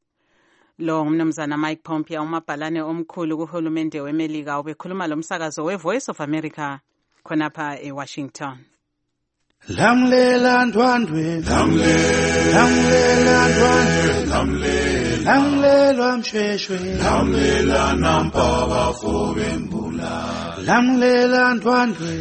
Lo umnumzana Mike Pompeo umabhalane omkhulu kuhulumende weMelika ubekhuluma lomsakazo weVoice of America khonapha eWashington. Lamlela ndwandwe lamlela ndwandwe lamlela mshweshwe lamlela nampaba fobembula lamlela ndwandwe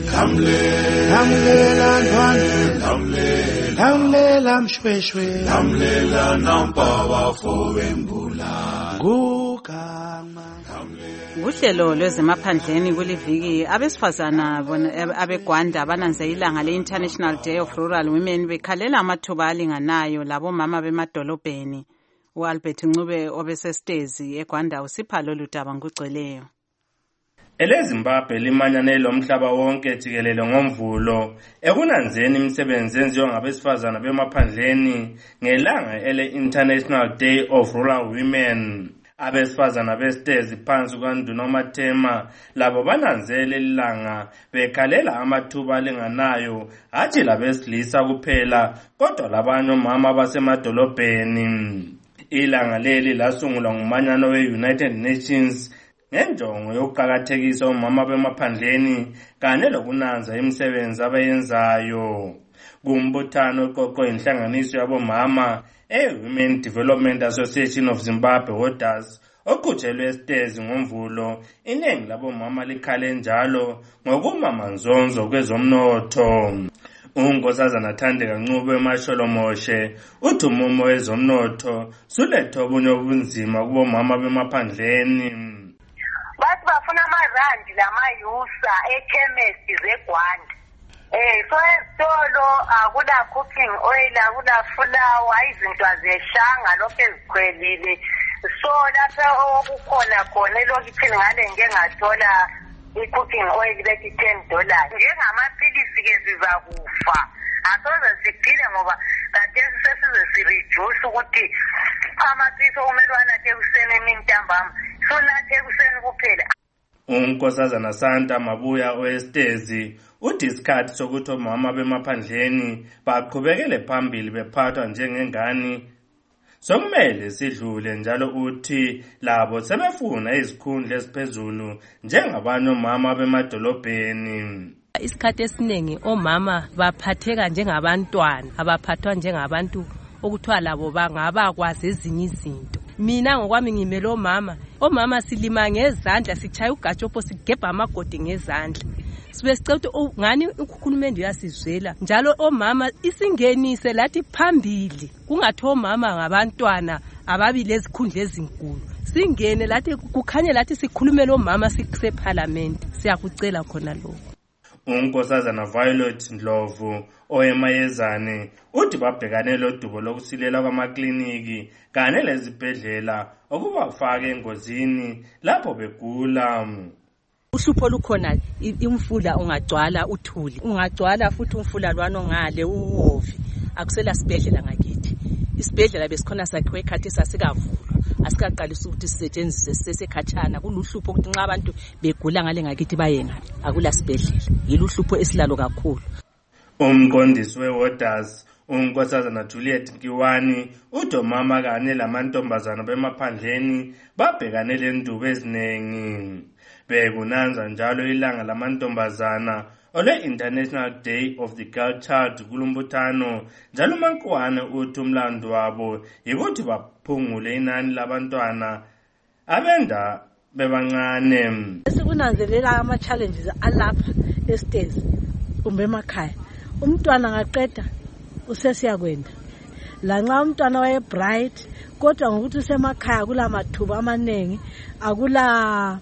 lamlela ndwandwe lamlela mshweshwe lamlela nampaba fobembula Uhlelo lwezemaphandleni kuliviki abesifazana abeGwanda bananze ilanga le-International Day of Rural Women bekhalela amathuba alinganayo labomama bemadolobheni. U-Albert Ncube obesestezi eGwanda usipha lolu daba ngokugcweleyo. EleZimbabwe limanyane lomhlaba wonke jikelele ngoMvulo ekunanzeni imisebenzi enziwa ngabesifazana bemaphandleni ngelanga ele-International Day of Rural Women. Abesifazana bestezi phansi kukaNduna uMathema labo bananzele ilanga bekhalela amathuba alinganayo hathi labesilisa kuphela kodwa labanye omama basemadolobheni. Ilanga leli lasungulwa ngumanyano we-United Nations ngenjongo yokuqakathekisa omama bemaphandleni kanye lokunanza imisebenzi abayenzayo. Kumbuthano oqoqo inhlanganiso yabomama Women Development Association of Zimbabwe WODAS oqhutshelwe esitezi ngoMvulo iningi labomama likhale njalo ngokumamanzonzo kwezomnotho. Unkosazana Thandeka Ncube eMasholomoshe uthi umumo wezomnotho suletha obunye obunzima kubomama bemaphandleni. Bathi bafuna amarandi lamayusa ekhemesti zeGwanda So esitolo akula cooking oil, akula flour, izinto azeshanga lokho ezikhwelile. So lapha okukhona khona elokithini ngale ngeke ngathola i-cooking oil bethi $10. Njengamaphilisi ke sizakufa. Asoze siphile ngoba kade sesize sireduce ukuthi amaphilisi omelwana ekuseni emini ntambama. So nathi ekuseni kuphela. uNkosazana Santa Mabuya oEstezi uthi isikhathi sokuthi omama bemaphandleni baqhubekele phambili bephathwa njengengane sokumele sidlule, njalo uthi labo sebefuna izikhundla eziphezulu njengabanye omama bemadolobheni. Isikhathi esiningi omama baphatheka njengabantwana, abaphathwa njengabantu okuthiwa labo bangabakwazi ezinye izinto. Mina ngokwami ngimele omama silima ngezandla, sichaya ugatshopo, sigebha amagodi ngezandla. Sibe sicela ukuthi ngani ukhulumende uyasizwela, njalo omama isingenise lathi phambili, kungathi omama ngabantwana ababili ezikhundla ezinkulu. Singene lathi kukhanye lathi sikhulumele omama siseparliament, siyakucela khona lokho. uNkosazana Violet Ndlovu oyemayezane uthi babhekane lodubo lokusilela kwamakliniki kanye lezibhedlela okuba kufake engozini lapho begula. Uhlupho lukhona, imfula ungagcwala uthuli, ungagcwala futhi umfula lwano ngale uhovi, akusela sibhedlela ngakithi. Isibhedlela besikhona sakhiwe ekhathi sasikavulwa, asikaqalisa ukuthi sisetshenziswe sesekhatshana. Kuluhlupho ukuthi nxa abantu begula ngale ngakithi bayenga, akula sibhedlela. Yiluhlupho esilalo kakhulu. Umqondisi weWarders uNkosazana Juliet Nkiwani uthi omama kanye lamantombazana bemaphandleni babhekane lendubo eziningi. Bekunanza njalo ilanga lamantombazana ole International Day of the Girl Child kulumbuthano, njalo uMankwane uthi umlando wabo yikuthi baphungule inani labantwana abenda bebancane. Sikunanzelela ama challenges alapha esitezi kumbe emakhaya. Umntwana ngaqeda usesiyakwenda. La nxa umntwana waye bright kodwa ngokuthi usemakhaya kula mathuba amanengi, akula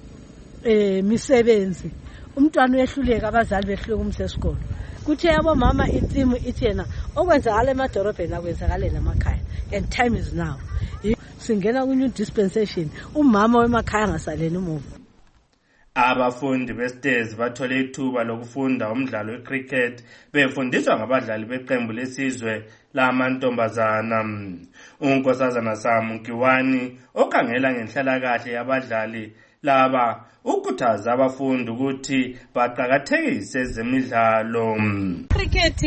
misebenzi, umntwana uyehluleka, abazali behluleka umsesikolo. Kuthe abomama itimu ithena okwenzakala emadorobheni akwenzakala emakhaya, and time is now. Singena ku new dispensation, umama wemakhaya ngasaleni umuva. Abafundi besitezi bathole ithuba lokufunda umdlalo wecricket befundiswa ngabadlali beqembu lesizwe lamantombazana. uNkosazana Samu Nkiwani okhangela ngenhlalakahle yabadlali laba ukhuthaza abafundi ukuthi baqhakathekise ezemidlalo. Cricket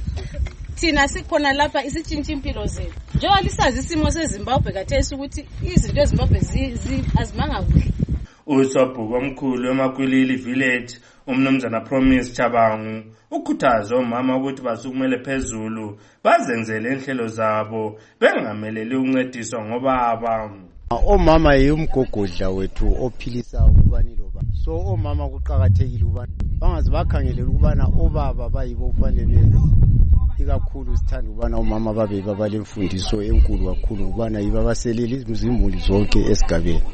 thina sikhona lapha isitshintsha impilo zethu. Njengoba lisazi isimo seZimbabwe kathesi ukuthi izinto eZimbabwe azimanga kuhle. Usobhuku omkhulu eMakwilili village umnumzana Promise Chabangu ukhuthaza omama ukuthi basukumele phezulu bazenzele inhlelo zabo bengameleli uncediswa ngobaba. Omama yumgogodla wethu ophilisa ubani loba. So omama kuqhakathekile ubani bangazi bakhangelela ukubana obaba bayibo kufanele ikakhulu sithanda ukubana omama babe babalemfundiso enkulu kakhulu ukubana yibabaseleli izimuli zonke esigabeni.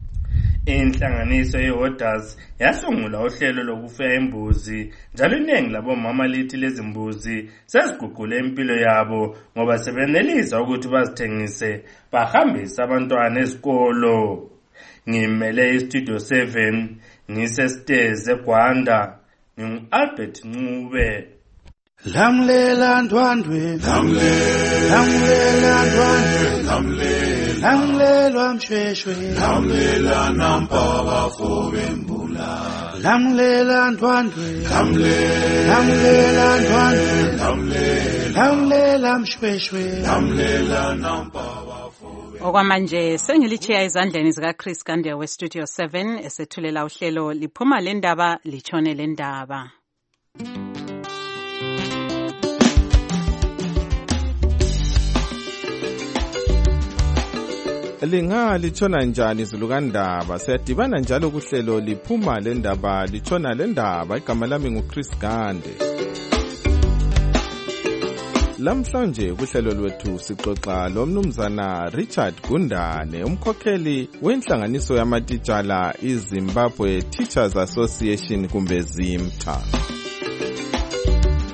Inhlanganiso yeWarders yasungula uhlelo lokufuya imbuzi, njalo iningi labomama lithi lezi mbuzi seziguqule impilo yabo ngoba sebenelisa ukuthi bazithengise bahambise abantwana esikolo. Ngimele iStudio 7 ngisesiteze eGwanda, ngingu-Albert Ncube. Lamlela ndwandwe, lamlela ndwandwe, lamlela mshweshwe, lamlela nampa bafove mbula, lamlela ndwandwe, lamlela ndwandwe, lamlela mshweshwe, lamlela nampa bafove. Okwamanje sengilichiya ezandleni zikaChris Gande weStudio 7 esethulela uhlelo liphuma lendaba lichone lendaba. Linga litshona njani izulukandaba, siyadibana njalo kuhlelo liphuma lendaba litshona lendaba. Igama lami nguChris Gande. Lamhlanje kuhlelo lwethu sixoxa lomnumzana Richard Gundane, umkhokheli wenhlanganiso yamatitshala iZimbabwe Teachers Association kumbe ZIMTA.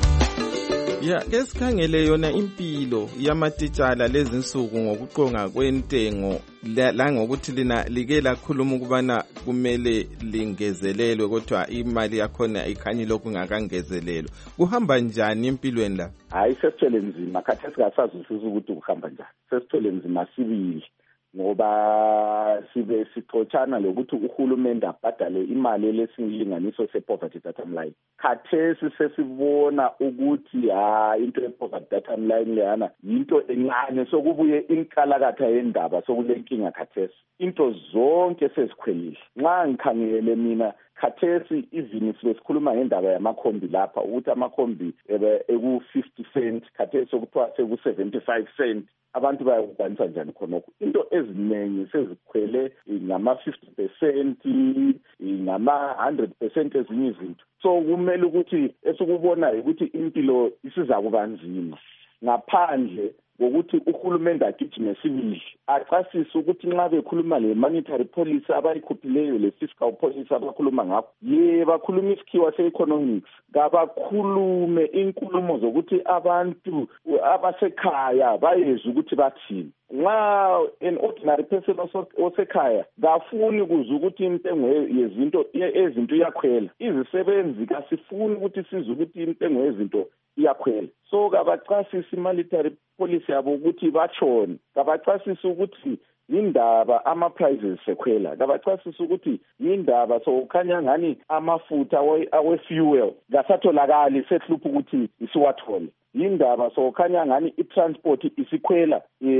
Ya ke sikhangele yona impilo yamatitshala lezinsuku ngokuqonga kwentengo la ngokuthi lina like lakhuluma ukubana kumele lingezelelwe kodwa imali yakhona ikhanye lokhu ngakangezelelwa. Kuhamba njani empilweni la? Hayi sesithele nzima khathesi kasazwisisa ukuthi kuhamba njani. Sesithele nzima sibili ngoba sibe sixoxana lokuthi uhulumende abhadale imali lesilinganiso se-poverty data line. Khathesi sesibona ukuthi into ye-poverty data line leyana yinto encane sokubuye inkalakatha yendaba sokulenkinga khathesi. Into zonke sezikhwelile. Nxa ngikhangele mina khathesi even sikhuluma ngendaba yamakhombi lapha ukuthi amakhombi eku-50 cent khathesi sokuthiwa seku-75 cent. Abantu bayakubhanisa njani khonokho. Into eziningi sezikhwele ngama-50%, ngama-100% ezinye izinto. So kumele ukuthi esikubonayo ukuthi impilo isiza kuba nzima ngaphandle ngokuthi uhulumende agijime sibili achasise ukuthi nxa bekhuluma le monetary policy abayikhuphileyo le fiscal policy abakhuluma ngakho bakhuluma isikhiwa se-economics kabakhulume inkulumo zokuthi abantu abasekhaya bayezwe ukuthi bathini. Nxa an ordinary person osekhaya kafuni ukuza ukuthi intengo yezinto iyakhwela. Izisebenzi kasifuni ukuthi sizwe ukuthi intengo yezinto iyakhwela. So kabachasisi monetary policy yabo ukuthi bachone. Kabachasisi ukuthi indaba ama-prices sekhwela. Kabachasisi ukuthi indaba sokukhanya ngani amafutha awe-fuel kasatholakali sehlupha ukuthi isiwathole. Indaba sokukhanya ngani i-transport isikhwela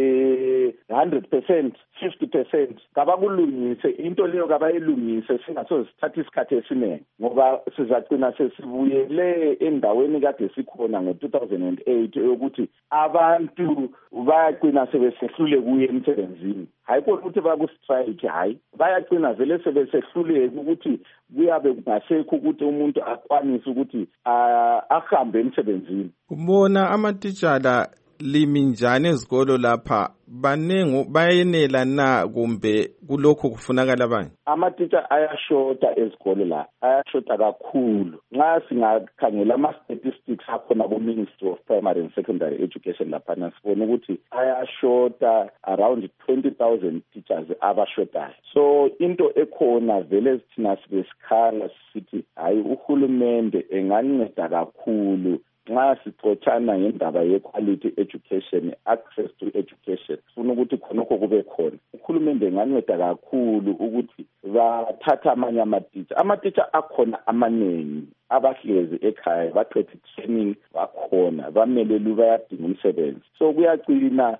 100%, 50%. Kabakulungise into leyo kabayilungise singasozithatha isikhathi esiningi ngoba sizagcina sesibuyele endaweni kade sikhona ngo-2008 yokuthi abantu bayagcina sebesehlule kuye emsebenzini. Hayi kodwa ukuthi baku-strike, hayi bayagcina vele sebesehluleka ukuthi kuyabe kungasekho ukuthi umuntu akwanise ukuthi ahambe emsebenzini. Ubona amatitshala limi njani ezikolo lapha banengu bayenela na kumbe kulokho kufunakala abanye? Amatitsha ayashota ezikolo la, ayashota kakhulu. Nxa singakhangela ama-statistics akhona ku-Ministry of Primary and Secondary Education laphana sibona ukuthi ayashota around 20,000 teachers abashotayo. So into ekhona vele thina sibesikhala sithi hayi uhulumende enganceda kakhulu nxa sixoxana ngendaba ye-quality education, access to education. Sifuna ukuthi khonokho kube khona. Uhulumende enganceda kakhulu ukuthi bathatha amanye amatitsha. Amatitsha akhona amaningi abahlezi ekhaya baqedile training bakhona bamelele bayadinga umsebenzi. So kuyagcina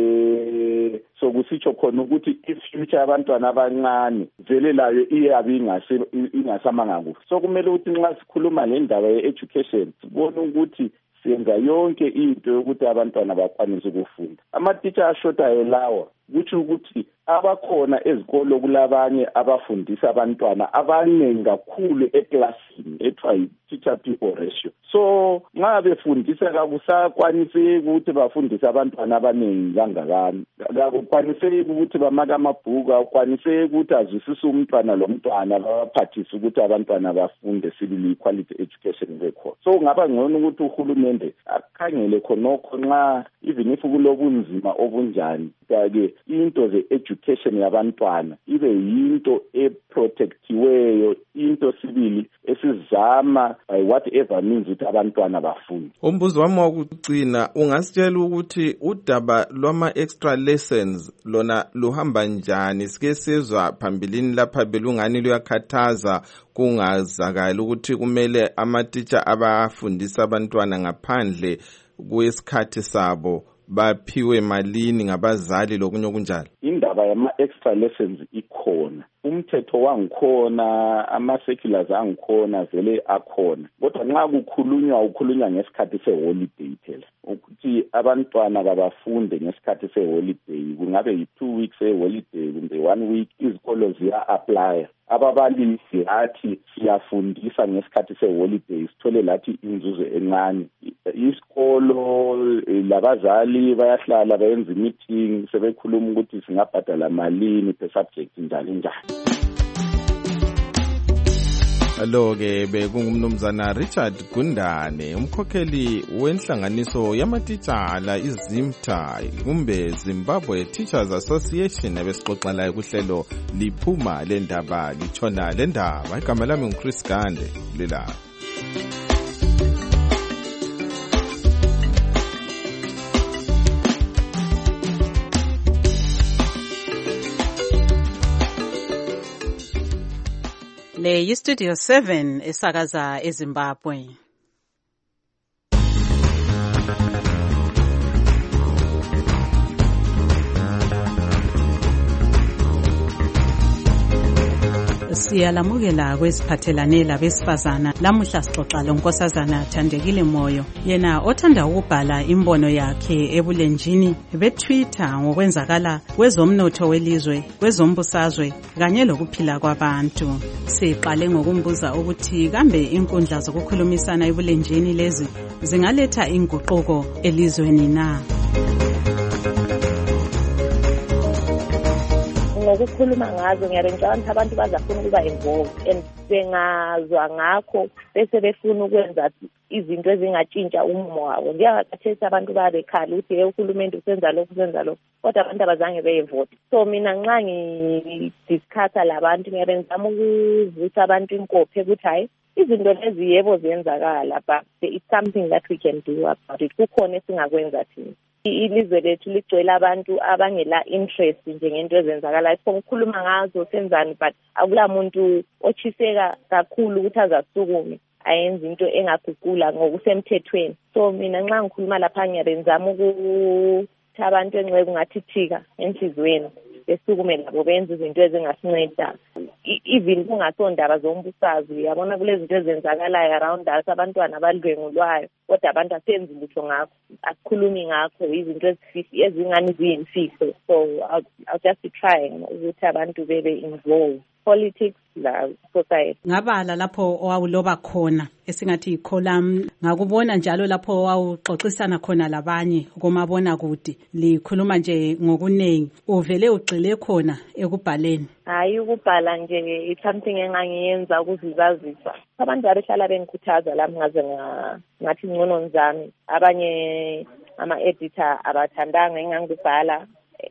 sokusitsho khona ukuthi i-future abantwana abancane vele layo iyabe ingasamanga kuhle. So kumele ukuthi nxa sikhuluma ngendaba ye-education sibone ukuthi senza yonke into yokuthi abantwana bakwanise ukufunda. Amatitsha ashotayo lawa kutsho ukuthi abakhona ezikolo kulabanye abafundisa abantwana abaningi kakhulu eklasini ethiwa yi-teacher people ratio. So nxa befundisa kakusakwaniseki ukuthi bafundise abantwana abaningi kangakani. Akukwaniseki ukuthi bamake amabhuku, akukwaniseki ukuthi azwisise umntwana lomntwana babaphathise ukuthi abantwana bafunde sibili quality education bekhona. So kungaba ngcono ukuthi uhulumende akhangele khonokho nxa even if kulobunzima obunjani ke into ze-education yabantwana ibe yinto eprotectiweyo, into sibili esizama by whatever means ukuthi abantwana bafunde. Umbuzo wami wokugcina ungasitshela ukuthi udaba lwama-extra lessons lona luhamba njani? Sike sizwa phambilini lapha belungani luyakhathaza kungazakala ukuthi kumele amatitsha abafundisa abantwana ngaphandle kwesikhathi sabo baphiwe malini ngabazali lokunye okunjalo. Indaba yama-extra lessons ikhona. Umthetho wangikhona, ama-circulars angikhona vele akhona. Kodwa nxa ukhulunywa ngesikhathi se-holiday phela. Ukuthi abantwana babafunde ngesikhathi se-holiday. Kungabe yi-2 weeks e-holiday kumbe 1 week izikolo ziya-apply. Ababalisi lathi siyafundisa ngesikhathi se-holiday sithole lathi inzuzo encane. Isikolo labazali bayahlala bayenza meeting sebekhuluma ukuthi singabhadala malini per subject njalo njalo. Lo-ke bekungumnumzana Richard Gundane, umkhokheli wenhlanganiso yamatitshala iZIMTA kumbe Zimbabwe Teachers Association ebesixoxa layo kuhlelo liphuma lendaba litshona lendaba. Igama lami nguChris Gande lela. Le yiStudio 7 esakaza eZimbabwe. Siyalamukela kwesiphathelane labesifazana. Lamuhla sixoxa lonkosazana Thandekile Moyo, yena othanda ukubhala imbono yakhe ebulenjini beTwitter ngokwenzakala kwezomnotho welizwe, kwezombusazwe kanye lokuphila kwabantu. Siqale ngokumbuza ukuthi kambe inkundla zokukhulumisana ebulenjini lezi zingaletha inguquko elizweni na? Ngokukhuluma ngazo ngiyabengicabanga abantu bazafuna ukuba involved and bengazwa ngakho bese befuna ukwenza izinto ezingatshintsha umumo wabo. Ngiyakhathesa abantu babekhala ukuthi uhulumeni usenza lokho kodwa abantu abazange beyevote. So mina nxa ngidiscussa labantu ngiyabenzama ukuvusa abantu inkophe ukuthi hayi izinto lezi yebo ziyenzakala, but there is something that we can do about it. Kukhona esingakwenza thina. Ilizwe lethu ligcwele abantu abangela interest njengento ezenzakala. Sikhuluma ngazo senzani, but akula muntu ochiseka kakhulu ukuthi azasukume ayenza into engaguqula ngokusemthethweni. So mina nxa ngikhuluma lapha ngiyabenzama ukuthi abantu enxeku ngathi thika enhlizweni besukume labo benze izinto ezingasinceda. Even kungasondaba zombusazwe, yabona kulezi zinto ezenzakalayo around us, abantwana abalwengulwayo kodwa abantu asenzi lutho ngakho, asikhulumi ngakho, izinto ezingani ziyimfihlo. So I'll just be trying ukuthi abantu bebe involved politics la society. Ngabala lapho owawuloba khona esingathi icolumn, ngakubona njalo lapho owawuxoxisana khona labanye komabona kude, likhuluma nje ngokunengi, uvele ugxile khona ekubhaleni. Hayi ukubhala nje it's something engangiyenza ukuzizazisa. Abantu babehlala bengikhuthaza lami ngaze ngathi ngcono nzami, abanye ama-editor abathandanga engangibhala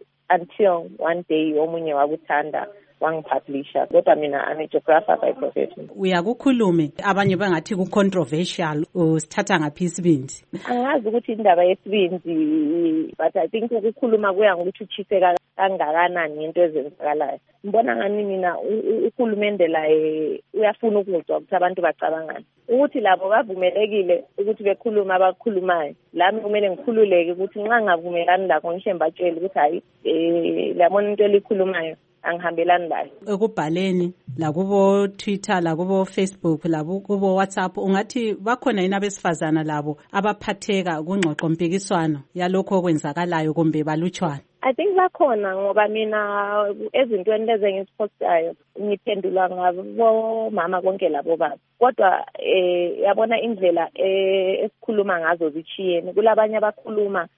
until one day omunye wakuthanda wangipublisha. Kodwa mina I'm a geographer by profession. Uyakukhulume abanye bangathi ku-controversial, usithatha ngaphi isibindi? Angazi ukuthi indaba yesibindi, but I think ukukhuluma kuya ngokuthi uchiseka kangakanani into ezenzakalayo. Ngibona ngani mina uhulumende la uyafuna ukuzwa ukuthi abantu bacabangani, ukuthi labo bavumelekile ukuthi bekhuluma abakhulumayo. Lami kumele ngikhululeke ukuthi nxa ngavumelani lakho ngisho mbatshele ukuthi hayi labona into elikhulumayo angihambelani layo. Ekubhaleni la kubo Twitter, la kubo Facebook, la kubo WhatsApp, ungathi bakhona yini abesifazana labo abaphatheka kungxoxo mpikiswano yalokho okwenzakalayo kumbe balutshwana? I think bakhona ngoba mina ezintweni lezi ngisipostayo ngiphendula ngabo mama konke labo baba. Kodwa yabona indlela esikhuluma ngazo zichiyene. Kulabanye abakhuluma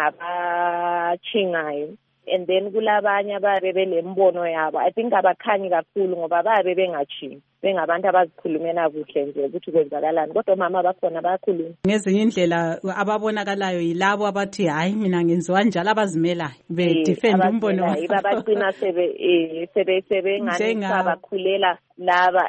bengabachingayo, and then kulabanye ababe belembono yabo. I think abakhanyi kakhulu ngoba babe bengachini, bengabantu abazikhulumela kuhle nje ukuthi kwenzakalani. Kodwa mama bakhona bayakhuluma. Ngezinye indlela ababonakalayo yilabo abathi hayi mina ngenziwa njalo, abazimelayo bedefend umbono wabo. Babagcina sebe ngani sabakhulela laba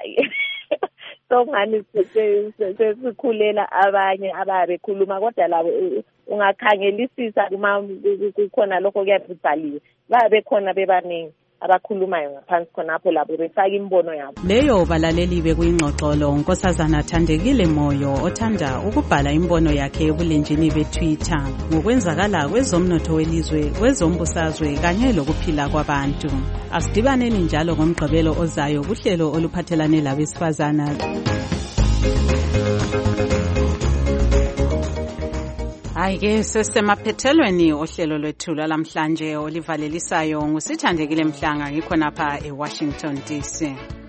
so ngani sesikhulela abanye ababe khuluma, kodwa labo ungakhangelisisa kukhona lokho kuyabhaliwe, babe khona bebaningi abakhulumayo ngaphansi khonapho labo befaka imbono yabo. Leyo balaleli bekuyingxoxolo Nkosazana Thandekile Moyo othanda ukubhala imbono yakhe ebulenjini beTwitter ngokwenzakala kwezomnotho welizwe, kwezombusazwe kanye lokuphila kwabantu. Asidibaneni njalo ngomgqibelo ozayo kuhlelo oluphathelane labesifazana. Hayi-ke sesemaphethelweni ohlelo lwethu lamhlanje olivalelisayo nguSithandekile Mhlanga, ngikhona lapha eWashington DC.